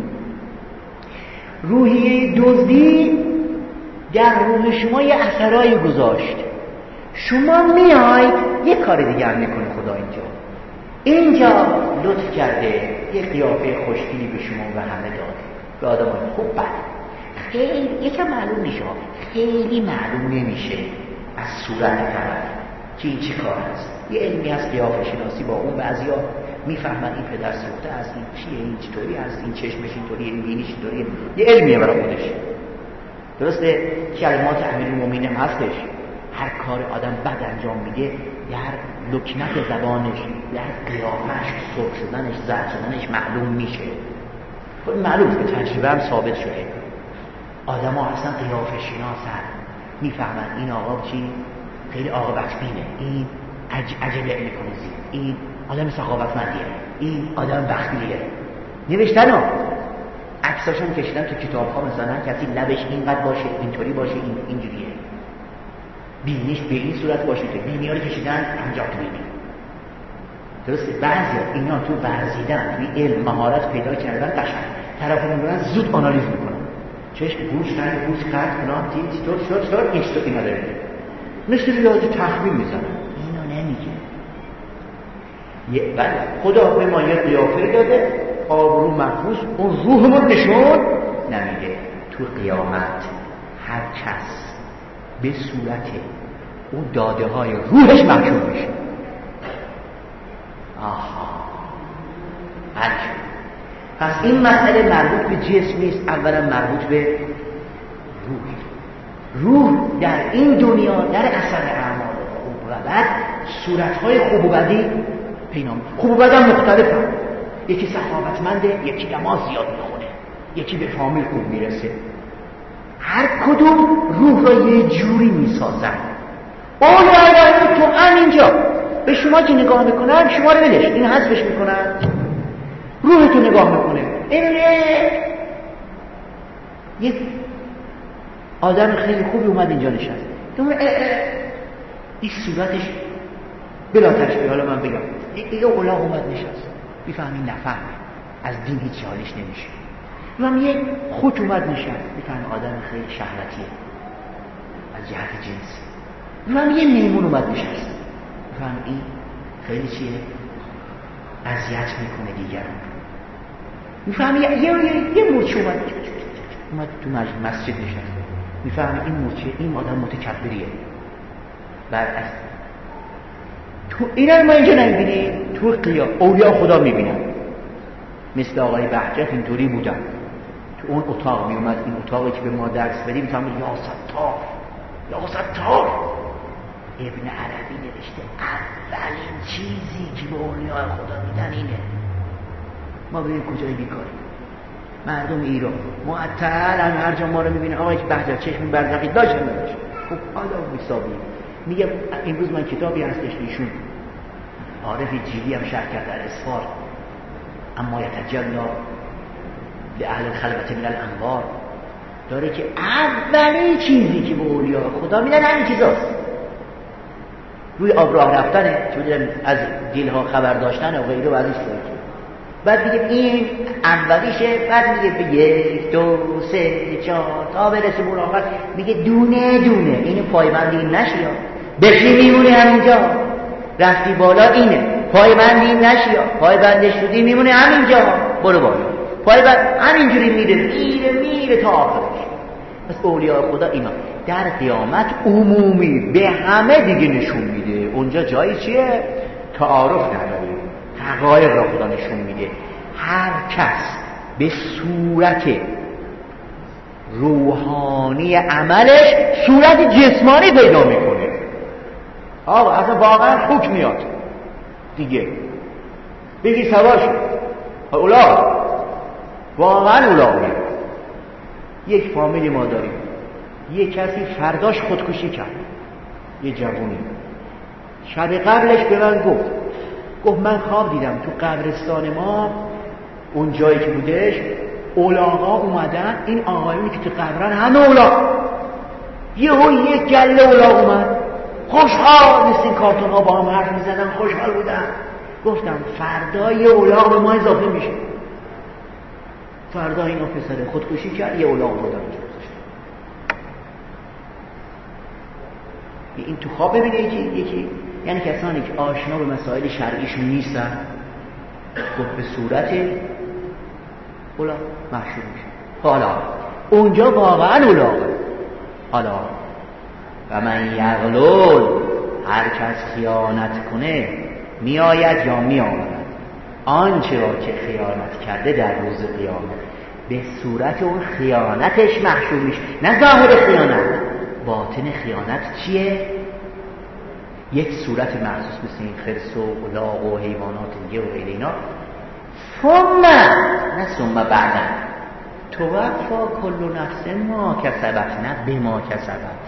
روحیه دزدی در روح شما یه اثرایی گذاشت، شما میاید یه کار دیگه هم میکنه خدا اینجا. اینجا لطف کرده یه قیافه خوشگلی به شما و همه داده، به آدم خوب بد خیلی یکم معلوم میشه، خیلی معلوم نمیشه از صورت طرف که این چه کار است. یه علمی هست قیافه شناسی، با اون بعضیا میفهمن این پدر سوخته است، این چیه، این چطوری است، این چشمش اینطوریه، این بینیش اینطوریه، یه علمیه برای خودش. درسته؟ کلمات امیرالمومنین هم هستش. هر کار آدم بد انجام میده در لکنت زبانش، در قیافش، سرخ شدنش، زرد شدنش معلوم میشه. خب معلوم به تجربه هم ثابت شده. آدم ها اصلا قیافه شناسن، میفهمن این آقا چی؟ خیلی عاقبت بینه، این عج... عجله میکنه زیر، این آدم سخاوتمندیه، این آدم بخیلیه. نوشتن ها عکساشون کشیدن تو کتاب ها، مثلا کسی لبش اینقدر باشه، اینطوری باشه، این اینجوریه، بینیش به این صورت باشه، که بینی ها رو کشیدن انجام تو بینی. درسته؟ بعضی اینا تو ورزیدن، توی علم مهارت پیدا کردن، قشنگ طرف رو میبرن زود آنالیز میکنن، چشم گوش رنگ گوش کرد فلان تیز شد شد شد این شد اینا داره مثل ریاضی تخمین میزنن. اینو نمیگه. بله خدا به ما یه قیافه داده، آبرو محفوظ، اون روحمون نشون نمیده. تو قیامت هر کس به صورت اون داده های روحش محکوم میشه. آها حل. پس این مسئله مربوط به جسم نیست، اولا مربوط به روح. روح در این دنیا در اثر اعمال خوب و بد صورتهای خوب و بدی پینام. خوب و بد هم مختلفه. یکی سخاوتمنده، یکی نماز زیاد میخونه، یکی به فامیل خوب میرسه. هر کدوم روح را یه جوری میسازن. اون اگر تو همینجا به شما که نگاه میکنن، شما رو ولش، این حذفش میکنن، روح تو نگاه میکنه. این یک آدم خیلی خوبی اومد اینجا نشست، این صورتش بلا تشبیه، حالا من بگم یه اولاغ اومد نشست، بیفهمی نفهمه، از دین هیچ حالیش نمیشه. من یک خود اومد نشست، بیفهمی آدم خیلی شهرتیه از جهت جنسی. من یه میمون اومد نشست، بیفهمی این خیلی چیه، اذیت میکنه دیگران. میفهمی یه یه یه مورچه اومد اومد تو مسجد نشست، میفهمی این مورچه این آدم متکبریه. برعکس تو اینا ما اینجا نمیبینیم، تو قیام اولیاء خدا میبینن. مثل آقای بهجت اینطوری بودن، تو اون اتاق میومد، این اتاقی که به ما درس بدیم میفهمید یا ستار یا ستار. ابن عربی نوشته اولین چیزی که به اولیاء خدا میدن اینه. ما ببینیم کجای بیکاری مردم ایران معطل هم هر جا ما رو میبینه آقای بهجت چشم برزخی داشت نداشت. خب حالا حسابی میگه امروز من کتابی هستش ایشون عارف جیلی هم شرح کرد در اسفار، اما یتجلا لأهل الخلوة من الانوار، داره که اولین چیزی که به اولیاء خدا میدن همین چیزاست. روی آب راه رفتنه، چون از دلها خبر داشتن و غیره و ازش داره. بعد میگه این اولیشه، بعد میگه به یک دو سه چهار تا برسه به آخر، میگه دونه دونه اینو پایبندی نشی، بشی میمونه همینجا، رفتی بالا اینه پایبندی نشی، پایبندش شدی میمونه همینجا، برو بالا پایبند همینجوری میره میره میره تا آخرش. پس اولیاء خدا اینا در قیامت عمومی به همه دیگه نشون میده. اونجا جایی چیه؟ تعارف نداره، حقایق را خدا نشون میده. هر کس به صورت روحانی عملش صورت جسمانی پیدا میکنه. آقا اصلا واقعا حکم میاد دیگه، بگی سوار شد اولاغ، واقعا اولاغ میاد. یک فامیلی ما داریم، یک کسی فرداش خودکشی کرد، یه جوونی شب قبلش به من گفت گفت من خواب دیدم تو قبرستان ما اون جایی که بودش اولاغا اومدن، این آقایونی که تو قبرن همه اولاغ، یه هو یک گله اولاغ اومد، خوشحال مثل این کارتون ها با هم حرف میزدن، خوشحال بودن. گفتم فردا یه اولاغ به ما اضافه میشه. فردا این پسر خودکشی کرد، یه اولاغ بودن. این تو خواب ببینه یکی یکی یعنی کسانی که آشنا به مسائل شرعیشون نیستن، گفت به صورت اولا محشور میشه. حالا اونجا واقعا اولاغه. حالا و من یغلل، هر کس خیانت کنه میآید یا میآورد آنچه را که خیانت کرده در روز قیامت به صورت اون خیانتش محشور میشه، نه ظاهر خیانت. باطن خیانت چیه؟ یک صورت محسوس مثل این خرس و الاغ و حیوانات دیگه و غیر اینا. ثم نه ثم بعدا توفا کل نفس ما کسبت، نه به ما کسبت.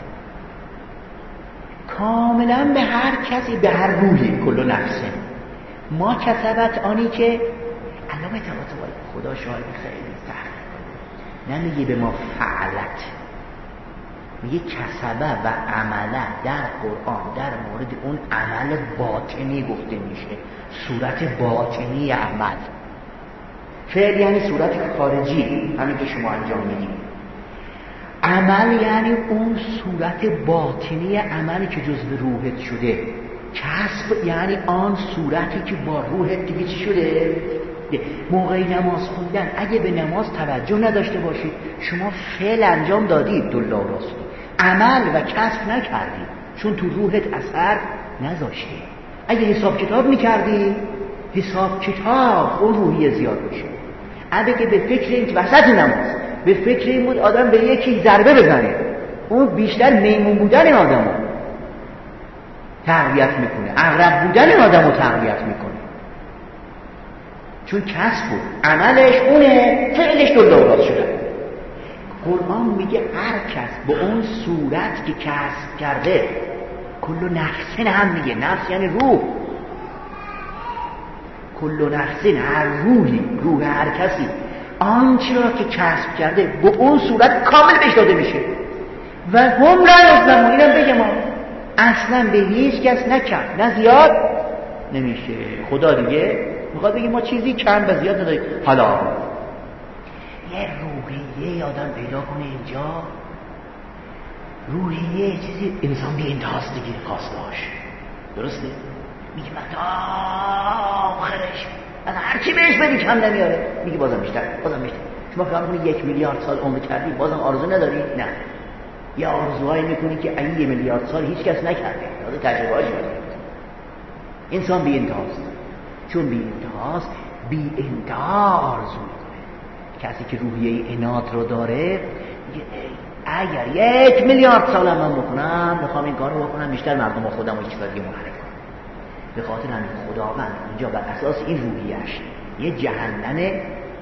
کاملا به هر کسی، به هر روحی، کل نفس ما کسبت، آنی که علامه تواتر خدا شاهد خیلی سخت نمیگه به ما فعلت، میگه کسبه و عمله. در قرآن در مورد اون عمل باطنی گفته میشه، صورت باطنی عمل. فعل یعنی صورت خارجی، همین که شما انجام میدید. عمل یعنی اون صورت باطنی عملی که جزو روحت شده. کسب یعنی آن صورتی که با روحت دیگه چی شده؟ موقعی نماز خوندن اگه به نماز توجه نداشته باشید، شما فعل انجام دادید دلا راستی، عمل و کسب نکردید، چون تو روحت اثر نذاشته. اگه حساب کتاب میکردی، حساب کتاب اون روحیه زیاد میشه. اگه که به فکر این وسط نماز به فکر این بود آدم به یکی ضربه بزنه، اون بیشتر میمون بودن آدمو تقویت میکنه، عقرب بودن آدمو تقویت میکنه، چون کسب بود، عملش اونه، فعلش دلالت شده. قرآن میگه هر کس به اون صورت که کسب کرده، کل نفسین هم میگه، نفس یعنی روح، کل نفسین هر روحی، روح هر کسی آنچه را که کسب کرده به اون صورت کامل بهش داده میشه. و هم لا یظلمون، اینم بگه ما اصلا به هیچ کس نکرد، نه زیاد نمیشه. خدا دیگه میخواد بگه ما چیزی کم و زیاد نداریم. حالا یه روحیه آدم پیدا کنه اینجا، روحیه چیزی انسان بی انتهاست دیگه، خواستهاش درسته؟ میگه من تا آخرش از هرچی بهش بدی کم نمیاره، میگه بازم بیشتر بازم بیشتر. شما فکر میکنی یک میلیارد سال عمر کردی بازم آرزو نداری؟ نه، یه آرزوهایی میکنی که این یه میلیارد سال هیچ کس نکرده، از تجربه‌اش میاد. انسان بی انتهاست، چون بی انتهاست بی انتها آرزو میکنه. کسی که روحیه عناد رو داره میگه اگر یک میلیارد سال من بکنم میخوام این کارو بکنم، بیشتر مردم خودم رو چیکار دیگه محرک کنم. به خاطر همین خداوند اینجا بر اساس این روحیه‌اش یه جهنم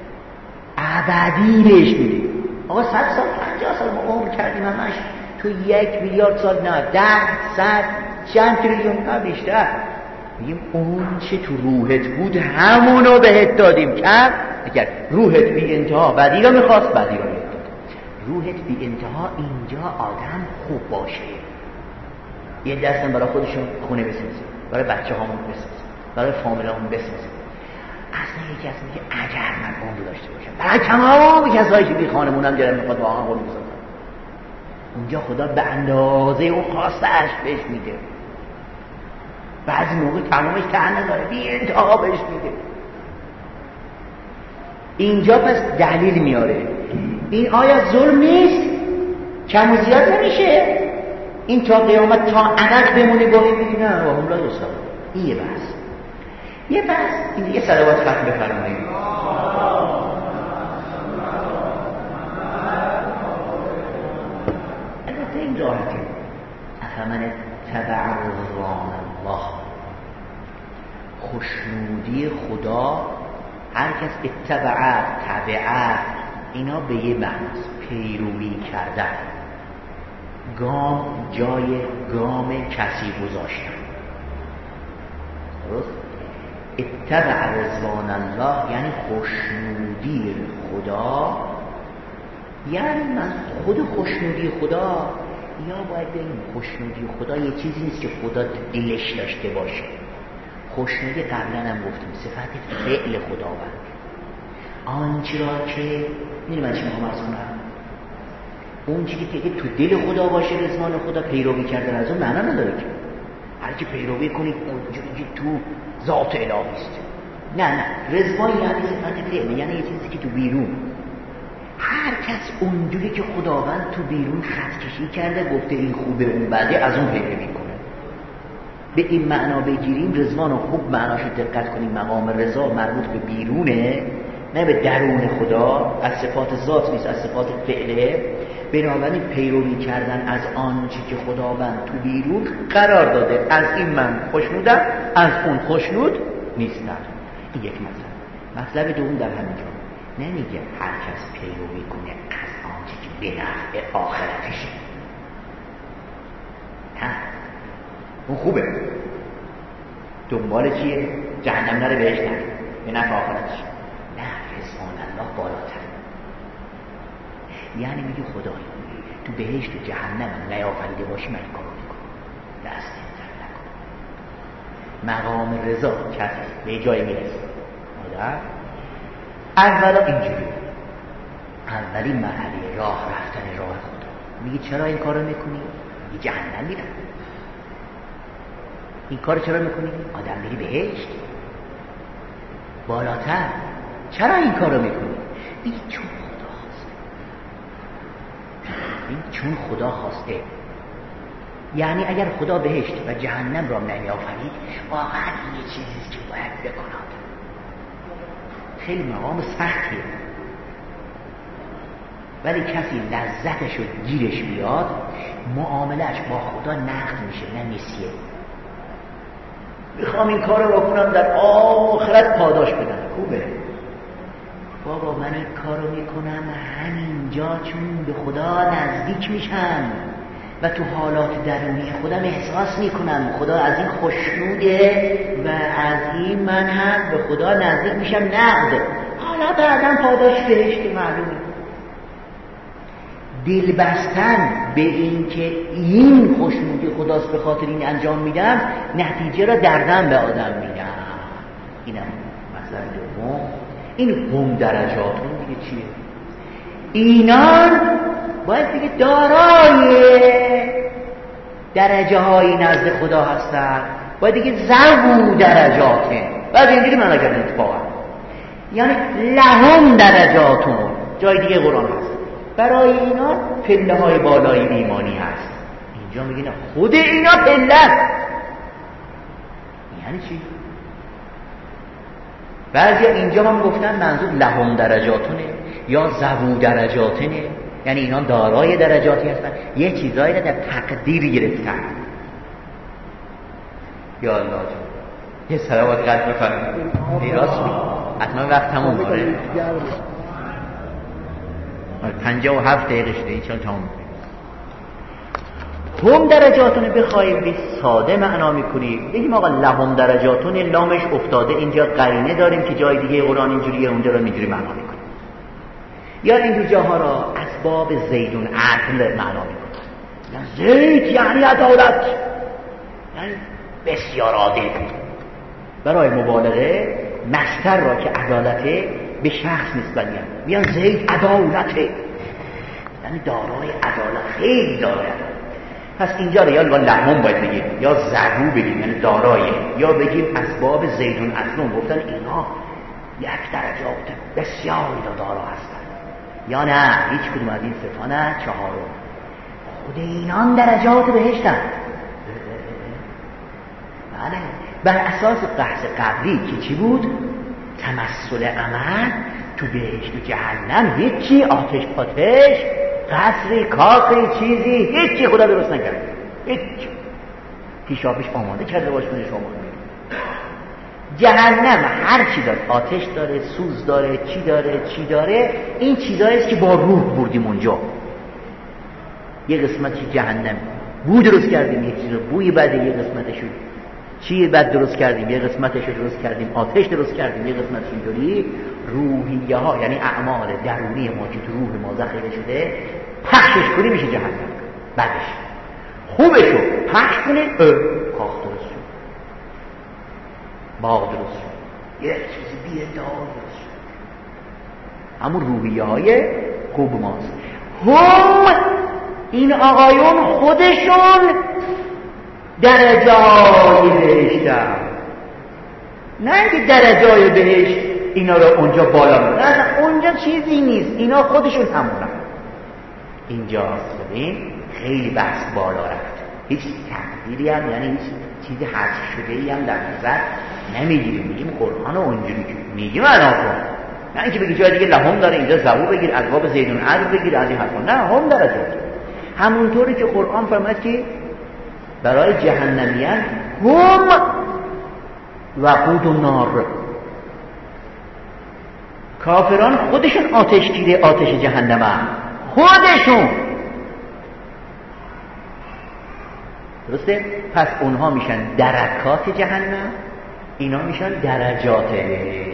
ابدی بهش میده. آقا صد سال پنجاه سال ما عمر کردیم همش، تو یک میلیارد سال نه، ده صد چند تریلیون نه بیشتر. میگیم اون چه تو روحت بود همونو بهت دادیم. کرد اگر روحت بی انتها بدی رو میخواست بدی رو میداد. روحت بی انتها اینجا آدم خوب باشه، یه دستم برای خودشون خونه بسازه، برای بچه هامون بسازه، برای فامیلامون بسازه. اصلا یکی از میگه اگر من عمر داشته باشم برای تمام کسایی که بی خانمونم دارن میخواد واقعا خونه بسازن، اونجا خدا به اندازه اون خواستش بهش میده. بعضی موقع تمامش تن نداره، بی انتها بهش میده. اینجا پس دلیل میاره این آیا ظلم نیست؟ کم و زیاد نمیشه؟ این تا قیامت تا ابد بمونه با این میگه نه و هم لا یظلمون. این یه بحث. یه بحث این دیگه صلوات ختم بفرمایید. البته این راحته. افمن اتبع رضوان الله، خوشنودی خدا، هر کس اتبع تبع اینا به یه معناست، پیروی کردن، گام جای گام کسی گذاشتن. درست؟ اتبع رضوان الله یعنی خوشنودی خدا، یعنی من خود خوشنودی خدا، یا باید بگیم خوشنودی خدا یه چیزی نیست که خدا دلش داشته باشه. خوشنودی قبلا هم گفتیم صفت فعل خداوند، آنچه را که میدونی من چی میخوام عرض کنم، اون چیزی که تو دل خدا باشه رضوان خدا، پیروی کردن از اون معنا نداره که هر کی پیروی کنید اونجوری تو ذات الهی است. نه نه، رضوان یعنی صفت فعل، یعنی یه چیزی که تو بیرون، هر هر کس اونجوری که خداوند تو بیرون خط کشی کرده گفته این خوبه اون بده، از اون پیروی میکنه. به این معنا بگیریم، رضوان رو خوب معناشو دقت کنیم، مقام رضا مربوط به بیرونه نه به درون خدا، از صفات ذات نیست، از صفات فعله. بنابراین پیروی کردن از آنچه که خداوند تو بیرون قرار داده، از این من خوشنودم، از اون خوشنود نیستم. این یک مطلب. مطلب دوم در همینجا نمیگه هر کس پیروی کنه از آنچه که به نفع آخرتشه، نه اون خوبه، دنبال چیه؟ جهنم نره بهش نره، به نفع آخرتشه. نه، رضوان الله بالاتر. یعنی میگه خدایی تو بهشت و جهنم نیافریده باشی من این کارو میکنم، دست نمیزن نکن. مقام رضا کسی به جای میرسه آدم اولا اینجوری، اولین مرحله راه رفتن راه خدا. میگه چرا این کارو میکنی؟ میگه جهنم میرم. این کارو چرا میکنی؟ آدم میری بهشت بالاتر. چرا این کارو میکنی؟ میگه چون خدا خواسته. میگه چون خدا خواسته. یعنی اگر خدا بهشت و جهنم را نمی‌آفرید، واقعا این یه چیزیست که باید بکند. خیلی مقام سختیه، ولی کسی لذتش رو گیرش بیاد، معاملش با خدا نقد میشه نه نسیه. میخوام این کار رو کنم در آخرت پاداش بدم، خوبه بابا، من این کار رو میکنم همینجا چون به خدا نزدیک میشم و تو حالات درونی خودم احساس میکنم خدا از این خوشنوده و از این من هم به خدا نزدیک میشم نقد. حالا بعدم پاداش بهشت معلومه. دل بستن به این که این خوشنودی خداست به خاطر این انجام میدم، نتیجه را دردم به آدم میدم. اینم مثلا دوم. این هم درجاتون دیگه چیه؟ اینان باید دیگه دارای درجه های نزد خدا هستن، باید دیگه زبو درجاته. باید اینجوری معنی کردن اتفاقا، یعنی لهم درجاتون. جای دیگه قرآن هست برای اینا پله های بالای ایمانی هست. اینجا میگه نه، خود اینا پله. یعنی چی؟ بعضی اینجا هم گفتن منظور لهم درجاتونه یا زبو درجاتونه، یعنی اینا دارای درجاتی هستن، یه چیزایی رو در تقدیر گرفتن. یا الله جان یه صلوات قد بفرمایید. ای راست می حتما وقت تموم داره، پنجاه و هفت دقیقه شده این چون تموم. هم درجاتون بخوایم به ساده معنا میکنیم، بگیم آقا لهم درجاتون، لامش افتاده اینجا قرینه داریم که جای دیگه قرآن اینجوریه، اونجا رو اینجوری معنا میکنیم. یا اینجور جاها را اسباب زیدون عدل معنا میکنیم. زید یعنی عدالت، یعنی بسیار عادل بود. برای مبالغه مصدر را که عدالته به شخص نسبت میدن، میان زید عدالته، یعنی دارای عدالت، خیلی داره. پس اینجا رو یا لهم باید بگیم یا زبو بگیم یعنی دارایه، یا بگیم اسباب زیدون اصلون. گفتن اینا یک درجات بسیاری دارا هستن، یا نه هیچ کدوم از این ستا نه، چهارم. خود اینان درجات بهشتن. بله، بر اساس بحث قبلی که چی بود؟ تمثل عمل تو بهشت و جهنم هیچی، آتش پاتش قصری کاخی چیزی هیچی خدا درست نکرده، هیچ پیشاپیش آماده کرده باش کنه شما. جهنم هر چی داره، آتش داره، سوز داره، چی داره چی داره، این چیزاییست که با روح بردیم اونجا. یه قسمتش جهنم بو درست کردیم، یه چیز بوی بده، یه قسمتشو چی بد درست کردیم، یه قسمتش رو درست کردیم آتش درست کردیم، یه قسمتش اینجوری روحیه ها یعنی اعمال درونی ما که تو روح ما ذخیره شده پخشش کنی میشه جهنم. بعدش خوبشو پخش کنی کاخ درست شد، باغ درست شد، یه چیزی بی ادعا درست شد. همون روحیه های خوب ماست. هم این آقایون خودشون درجه های بهشتن، نه اینکه درجه های بهشت اینا رو اونجا بالا میبرن، اونجا اینا چیزی نیست، اینا خودشون همونن. اینجاست ببین خیلی بحث بالا رفت، هیچ تقدیری هم یعنی هیچ چیزی حذف شده ای هم در نظر نمیگیریم، میگیم قرآن رو اونجوری که میگیم انا کن، نه اینکه بگی جای دیگه لهم داره اینجا زبور بگیر، از باب زیدون عدل بگیر، از این حرفا، نه هم داره جا. همونطوری که قرآن فرمود که برای جهنمیان هم وقود النار، کافران خودشون آتشگیر آتش جهنم هم. خودشون درسته؟ پس اونها میشن درکات جهنم، اینا میشن درجات بهشت.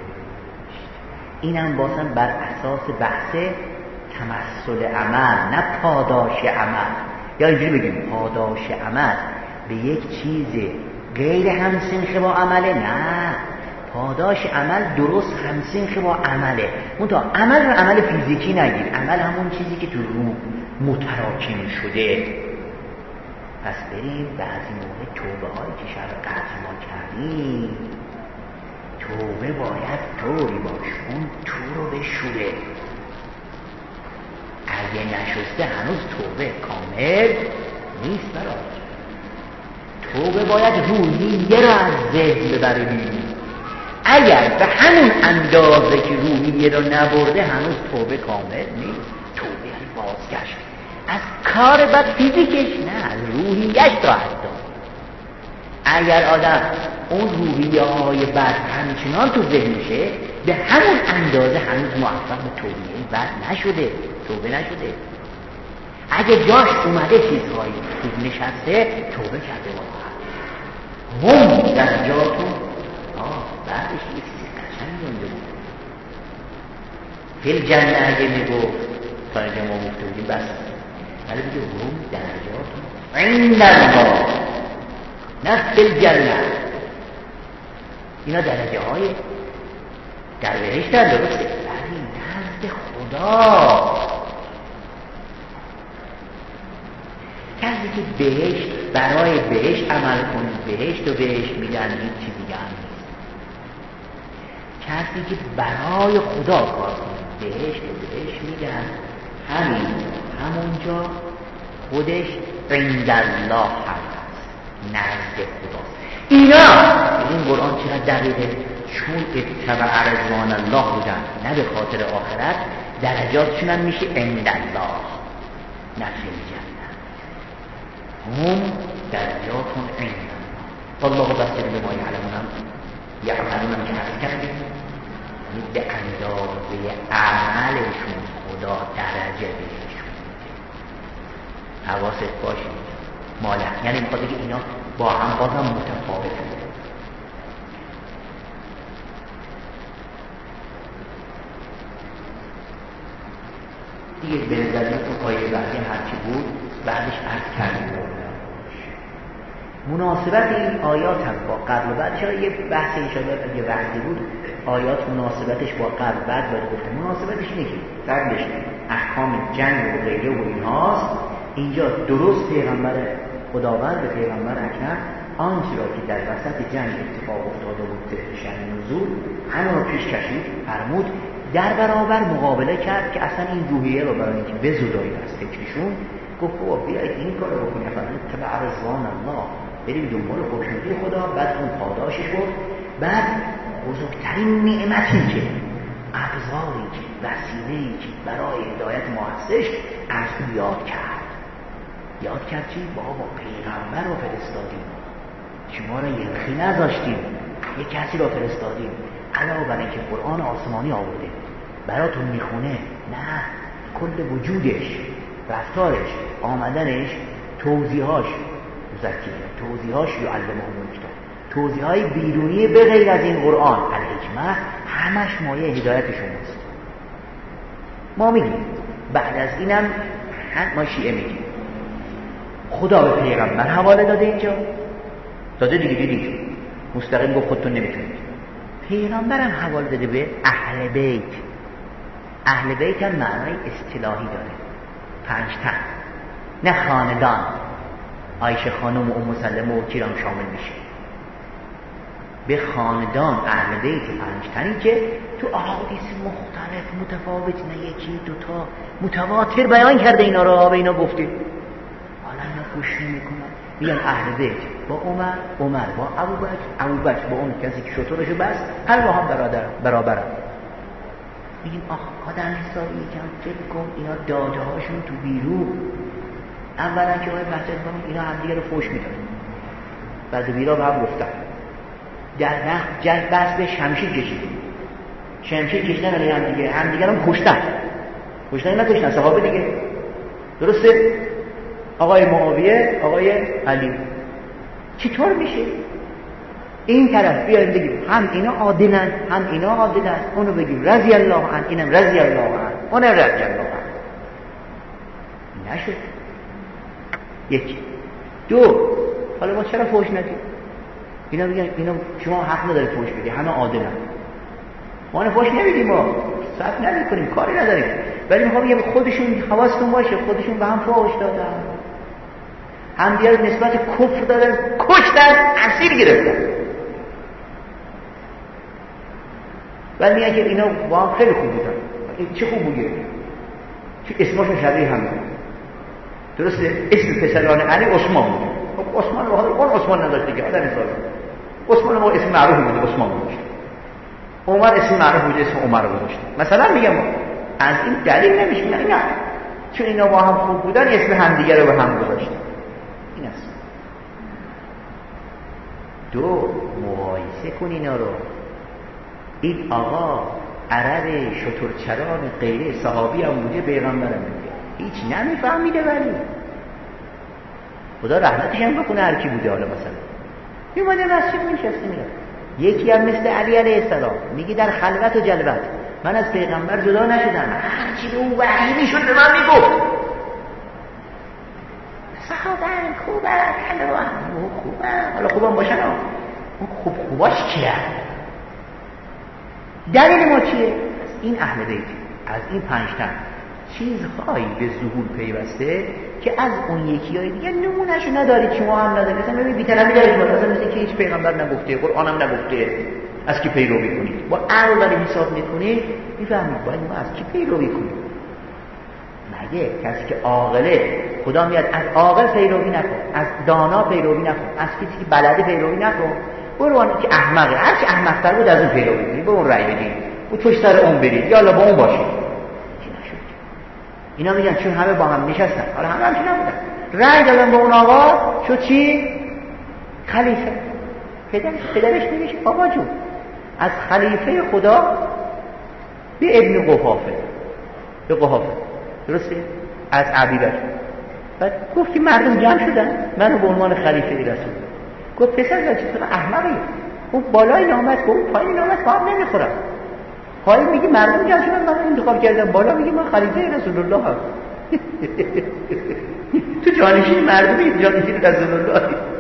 اینم بازم بر اساس بحث تمثل عمل، نه پاداش عمل. یا اینجوری بگیم پاداش عمل به یک چیز غیر همسنخ با عمله، نه پاداش عمل درست همسنخ با عمله. اون تا عمل رو عمل فیزیکی نگیر، عمل همون چیزی که تو روح متراکم شده. پس بریم بعضی موقع توبه هایی که شب قطع ما کردیم، توبه باید طوری باش اون تو رو بشوره. اگه نشسته هنوز توبه کامل نیست برای توبه باید روحیه رو از ذهن ببره بیرون. اگر به همون اندازه که روحیه رو نبرده هنوز توبه کامل نیست. توبه یعنی بازگشت از کار بد فیزیکش، نه از روحیهش تا حتی. اگر آدم اون روحیه های بد همچنان تو ذهنشه به همون اندازه هنوز موفق به توبه بد نشده، توبه نشده. اگه جاش اومده چیزهایی خوب نشسته توبه کرده واقعا. هم در جاتون آه بعدش یه چیزی قشنگ مونده بود. فیل جنه اگه میگفت تا اینجا ما گفته بودیم بس، ولی بگه هم درجاتون عند الله نه فیل جنه. اینا درجه های در بهشت هم درسته ولی نزد خدا. کسی که بهشت برای بهشت عمل کنه بهشت و بهشت میدن، هیچ چیز دیگه هم نیست. کسی که برای خدا کار کنه بهشت و بهشت میدن، همین همونجا خودش عند الله هست، نزد خدا. اینا این قرآن چقدر دقیقه، چون اتبع رضوان الله بودن نه به خاطر آخرت، درجاتشون هم میشه عند الله نه فی الجنه. هم درجاتون عند الله والله بصیر بما یعلمون یعملون که عرض کردیم. به اندازه عملشون خدا درجه بهشون میده. حواست باشه مالا، یعنی میخواد که اینا با هم بازم متفاوته. دیگه به نظر تو آیه بعدی هرچی بود بعدش عرض کردیم. مناسبت این آیات هم با قبل و بعد، چرا یه بحث انشاءالله یه وقتی بود آیات مناسبتش با قبل و بعد باید گفته. مناسبتش اینه که قبلش احکام جنگ و غیره و اینهاست، اینجا درست پیغمبر خداوند به پیغمبر اکرم آنچه را که در وسط جنگ اتفاق افتاده بود ذکر شأن نزول همه را پیش کشید، فرمود در برابر مقابله کرد که اصلا این روحیه رو برای اینکه بزودایید از فکرشون، گفت بابا بیایید این کار رو بکنید، فرمود تبع رضوان الله، بریم دنبال خوشنودی خدا. بعد اون پاداشش بود. بعد بزرگترین نعمتی که ابزاری که وسیله‌ای که برای هدایت ما هستش از او یاد کرد. یاد کرد چی؟ بابا پیغمبر رو فرستادیم، شما را یلخی نذاشتیم، یک کسی را فرستادیم علاوه بر اینکه قرآن آسمانی آورده براتون میخونه، نه کل وجودش، رفتارش، آمدنش، توضیحاش مذکره، توضیحاش یعلمهم الکتاب، توضیحای بیرونی به غیر از این قرآن الحکمه همش مایه هدایت شماست. ما میگیم بعد از اینم ما شیعه میگیم خدا به پیغمبر حواله داده، اینجا داده دیگه دیگه مستقیم گفت خودتون نمیتونید. پیغمبرم حواله داده به اهل بیت. اهل بیت هم معنای اصطلاحی داره، پنج تن، نه خاندان. عایشه خانم و ام سلمه و چیران شامل میشه. به خاندان اهل بیت پنج تنی که تو احادیث مختلف متفاوت، نه یکی دوتا، متواتر بیان کرده اینا را، به اینا گفته. حالا اینا گوش نمی‌کنن، میگن اهل بیت با عمر، عمر با ابوبکر، ابوبکر با اون کسی که شطورشو بس، هر با هم برادر برابرن. میگیم آخ آدم حسابی یکم فکر کن، اینا داده هاشون تو بیرون. اولا که آقای بحث کنم اینا هم دیگه رو فوش میدن، بعد بیرا به هم گفتن در وقت جنگ بحث به شمشیر کشیده، شمشیر کشیدن علی هم دیگه، هم دیگه هم کشتن، کشتن نکشتن صحابه دیگه، درسته؟ آقای معاویه، آقای علی. چطور میشه این طرف بیایم بگیم هم اینا عادلن هم اینا عادلن، اونو بگیم رضی الله عنه، اینم رضی الله عنه، اونم رضی الله عنه؟ نشد. یکی دو، حالا ما چرا فوش ندیم؟ اینا میگن اینا شما حق ندارید فوش بدید، همه عادلن. ما فوش نمیدیم، ما صرف نمیکنیم، کاری نداریم، ولی میخوام بگم خودشون حواستون باشه، خودشون به هم فوش دادن، هم دیگر نسبت کفر دادن، کشتن، اسیر گرفتن. ولی میگن که اینا با هم خیلی خوب بودن. چه خوب بوده؟ چه اسمشون شبیه هم بود. درسته؟ اسم پسران علی عثمان بود. خب عثمان رو اون عثمان نداشت دیگه، آدم مثال. عثمان ما اسم معروف بود، عثمان بود. عمر اسم معروف بود، اسم عمر بود. مثلا میگم از این دلیل نمیشه نه نه چون اینا با هم خوب بودن اسم همدیگه رو به هم گذاشتن. این است. دو، مقایسه کن اینا رو. این آقا عرب شترچران غیره صحابی هم بوده، پیغمبر هم بوده، هیچ نمیفهمیده، ولی خدا رحمتش هم بکنه هر کی بوده. حالا مثلا میومده مسجد میشسته میره، یکی هم مثل علی علیه السلام میگه در خلوت و جلوت من از پیغمبر جدا نشدم، هرچی به او وحی میشد به من میگفت. صحابه خوبه، کلوان خوبه، حالا خوبم باشن، اون خوب خوباش کیه؟ دلیل ما چیه؟ این اهل بیت از این پنج تن چیزهایی به ظهور پیوسته که از اون یکی های دیگه نمونهشو ندارید، شما هم ندارید. مثلا ببین بی‌طرفی دارید، مثلا مثل که هیچ پیغمبر نگفته، قرآن هم نگفته، از کی پیروی کنید؟ با عقل داری حساب میکنید، میفهمید باید ما از کی پیروی کنید. مگه کسی که عاقله خدا میاد از عاقل پیروی نکن، از دانا پیروی نکن، از کسی که بلده پیروی نکن، برو اون که احمقه، هر چی احمق‌تر بود از اون پیروی کنید، به اون رأی بدید، اون پشت سر اون برید، یا الله با اون باشید. اینا میگن چون همه با هم نشستن، حالا همه هم چی نبودن، رأی دادن با اون آقا، شد چی؟ خلیفه. پدرش پدرش نمیشه بابا جون از خلیفه خدا به ابن قحافه، به قحافه، درسته؟ از عبیبکر. بعد گفت که مردم جمع شدن، منو به عنوان خلیفه رسول. گفت پسر چطور احمقی؟ گفت بالای نامت گفت پایین نامت با هم نمیخورم. پایین میگی مردم جمع شدن من انتخاب کردم، بالا میگی من خلیفه رسول الله هم. تو جانشین مردمی، جانشین رسول الله.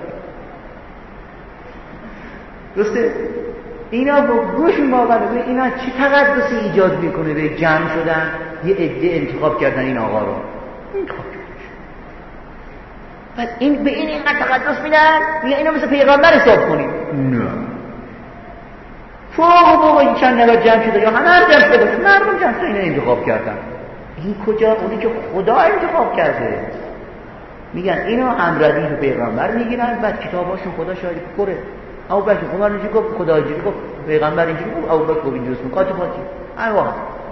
درسته؟ اینا با گوش واقعا اینا چی تقدسی ایجاد میکنه به جمع شدن یه عده انتخاب کردن این آقا رو انتخاب کردن. بعد این به این اینقدر تقدس میدن میگه اینا مثل پیغمبر حساب کنید. نه فوق بابا این چند نگاه جمع شده یا همه هم جمع شده باشه، مردم جمع شده اینا انتخاب کردن. این کجا؟ اونی که خدا انتخاب کرده. میگن اینا امردی رو پیغمبر میگیرن، بعد کتاباشون خدا شاید پره. ابوبکر عمر اینجوری گفت، خدا اینجوری گفت، پیغمبر اینجوری گفت، ابوبکر گفت اینجوری گفت، کاتباتی ایوا.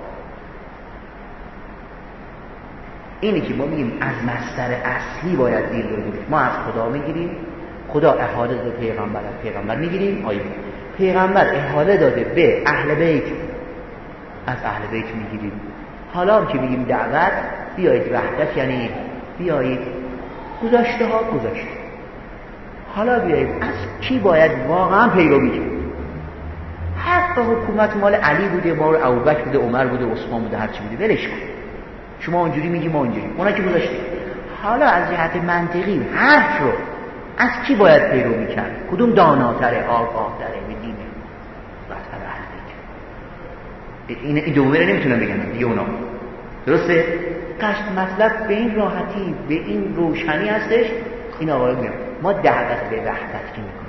اینی که ما میگیم از مصدر اصلی باید دین رو بگیریم. ما از خدا میگیریم، خدا احاله داده پیغمبر، از پیغمبر میگیریم. آیه پیغمبر احاله داده به اهل بیت، از اهل بیت میگیریم. حالا هم که میگیم دعوت، بیایید وحدت یعنی بیایید گذاشته ها گذاشته. حالا بیایید از کی باید واقعا پیروی کنیم؟ حق حکومت مال علی بوده، مال ابوبکر بوده، عمر بوده، عثمان بوده، هر چی بوده ولش کن. شما اونجوری میگی ما اونجوری، اونا که گذاشته. حالا از جهت منطقی حرف رو از کی باید پیروی کرد؟ کدوم داناتره، آگاه‌تره به دین؟ مثلا اهل بیت. این این دومه رو نمیتونم بگم دیگه اونا. درسته؟ قصد مطلب به این راحتی، به این روشنی هستش. این آقا میگم ما دعوت به وحدت که میکنیم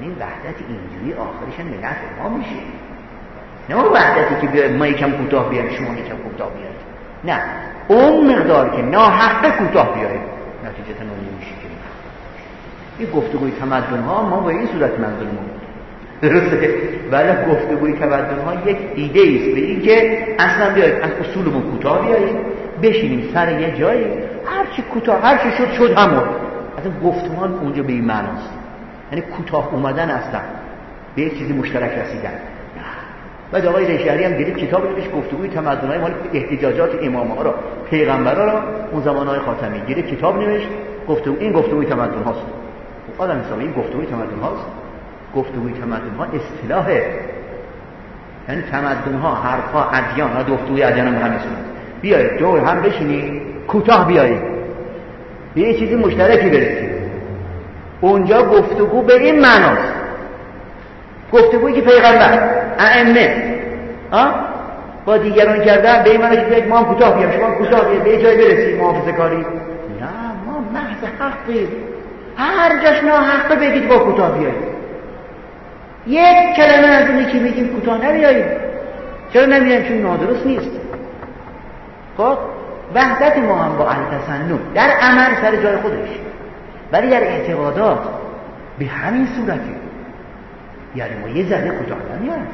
این وحدت اینجوری آخرش هم ملت ما میشه، نه اون وحدتی که بیاید ما یکم کوتاه بیایم شما یکم کوتاه بیاید، نه اون مقدار که ناحقه کوتاه بیاید نتیجه اون نمیشه که این گفتگوی تمدن ها ما به این صورت منظور ما درسته، ولی گفتگوی تمدن ها یک ایده است به این که اصلا بیاید از اصولمون کوتاه بیایید بشینیم سر یه جایی هر چی کوتاه هر چی شد شد همون. اصلا گفتمان اونجا به این معناست، یعنی کوتاه اومدن اصلا به یک چیزی مشترک رسیدن. بعد آقای رشهری هم دیدید کتاب نوشت گفتگوی تمدن‌های مال احتجاجات امام‌ها را پیغمبرا را اون زمانهای خاتمی، دیدید کتاب نوشت گفتگو این گفتگوی تمدن هاست. آدم حساب این گفتگوی تمدن هاست. گفتگوی تمدن ها اصطلاحه، یعنی تمدن ها حرفا ادیان ها گفتگوی ادیان هم همین صورت بیایید دور هم بشینید کوتاه بیایید به یه چیزی مشترکی برسید. اونجا گفتگو به این معناست، گفتگویی که پیغمبر ائمه ها با دیگران کردن به این معنی که بیایید ما هم کوتاه بیایم شما کوتاه بیایید به یه جای برسید محافظه کاری. نه ما محض حقی هر جاش ناحقه بگید با کوتاه بیایید. یک کلمه از اونی که میگیم کوتاه نمیاییم. چرا نمیاییم؟ چون نادرست نیست. خب وحدت ما هم با التسنن در عمل سر جای خودش، ولی در اعتقادات به همین صورتی، یعنی ما یه ذره کوتاه نمیاییم.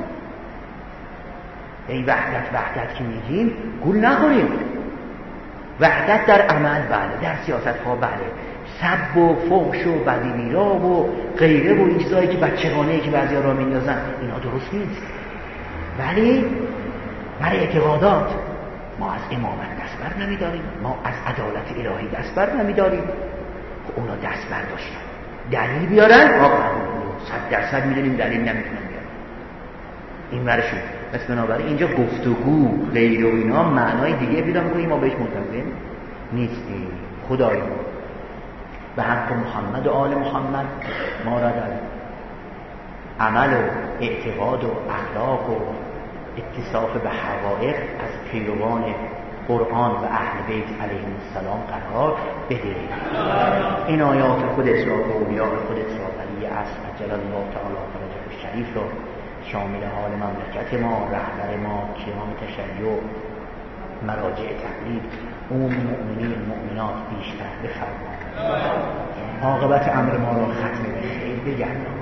ای وحدت وحدت که میگیم گول نخوریم. وحدت در عمل بله، در سیاست ها بله، سب و فحش و بدیمیرا و غیره و این چیزایی که بچگانه‌ای که بعضیا را میندازن اینا درست نیست. ولی برای اعتقادات ما از امامت دست بر نمیداریم، ما از عدالت الهی دست بر نمیداریم. خب اونا دست بر داشتن دلیل بیارن ما صد درصد میدونیم دلیل نمیتونن بیارن این ورشون. پس بنابراین اینجا گفتگو غیر و اینا معنای دیگه پیدا می‌کنه، ما بهش ملتزم نیستیم. خدای به حق محمد و آل محمد ما را در عمل و اعتقاد و اخلاق و اتصاف به حقایق از پیروان قرآن و اهل بیت علیهم السلام قرار بده. این آیات خودت را و اولیاء خودت را ولی اصل عجل الله تعالی فرجه الشریف را شامل حال مملکت ما، رهبر ما، کیان تشیع، مراجع تقلید، اون مؤمنین مؤمنات بیشتر بفرما. عاقبت امر ما را ختم به خیر بگردان.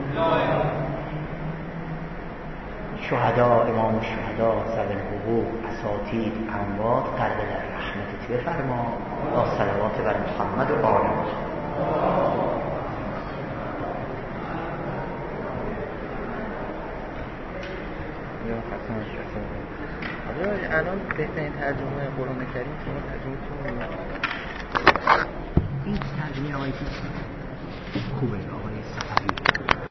شهدا، امام الشهدا، ذوی الحقوق، اساتید، اموات غرق در رحمتت بفرما. با صلوات بر محمد و آل محمد. الان بهترین ترجمه قرآن کریم شما ترجمه این ترجمه آقای خوبه آقای صفوی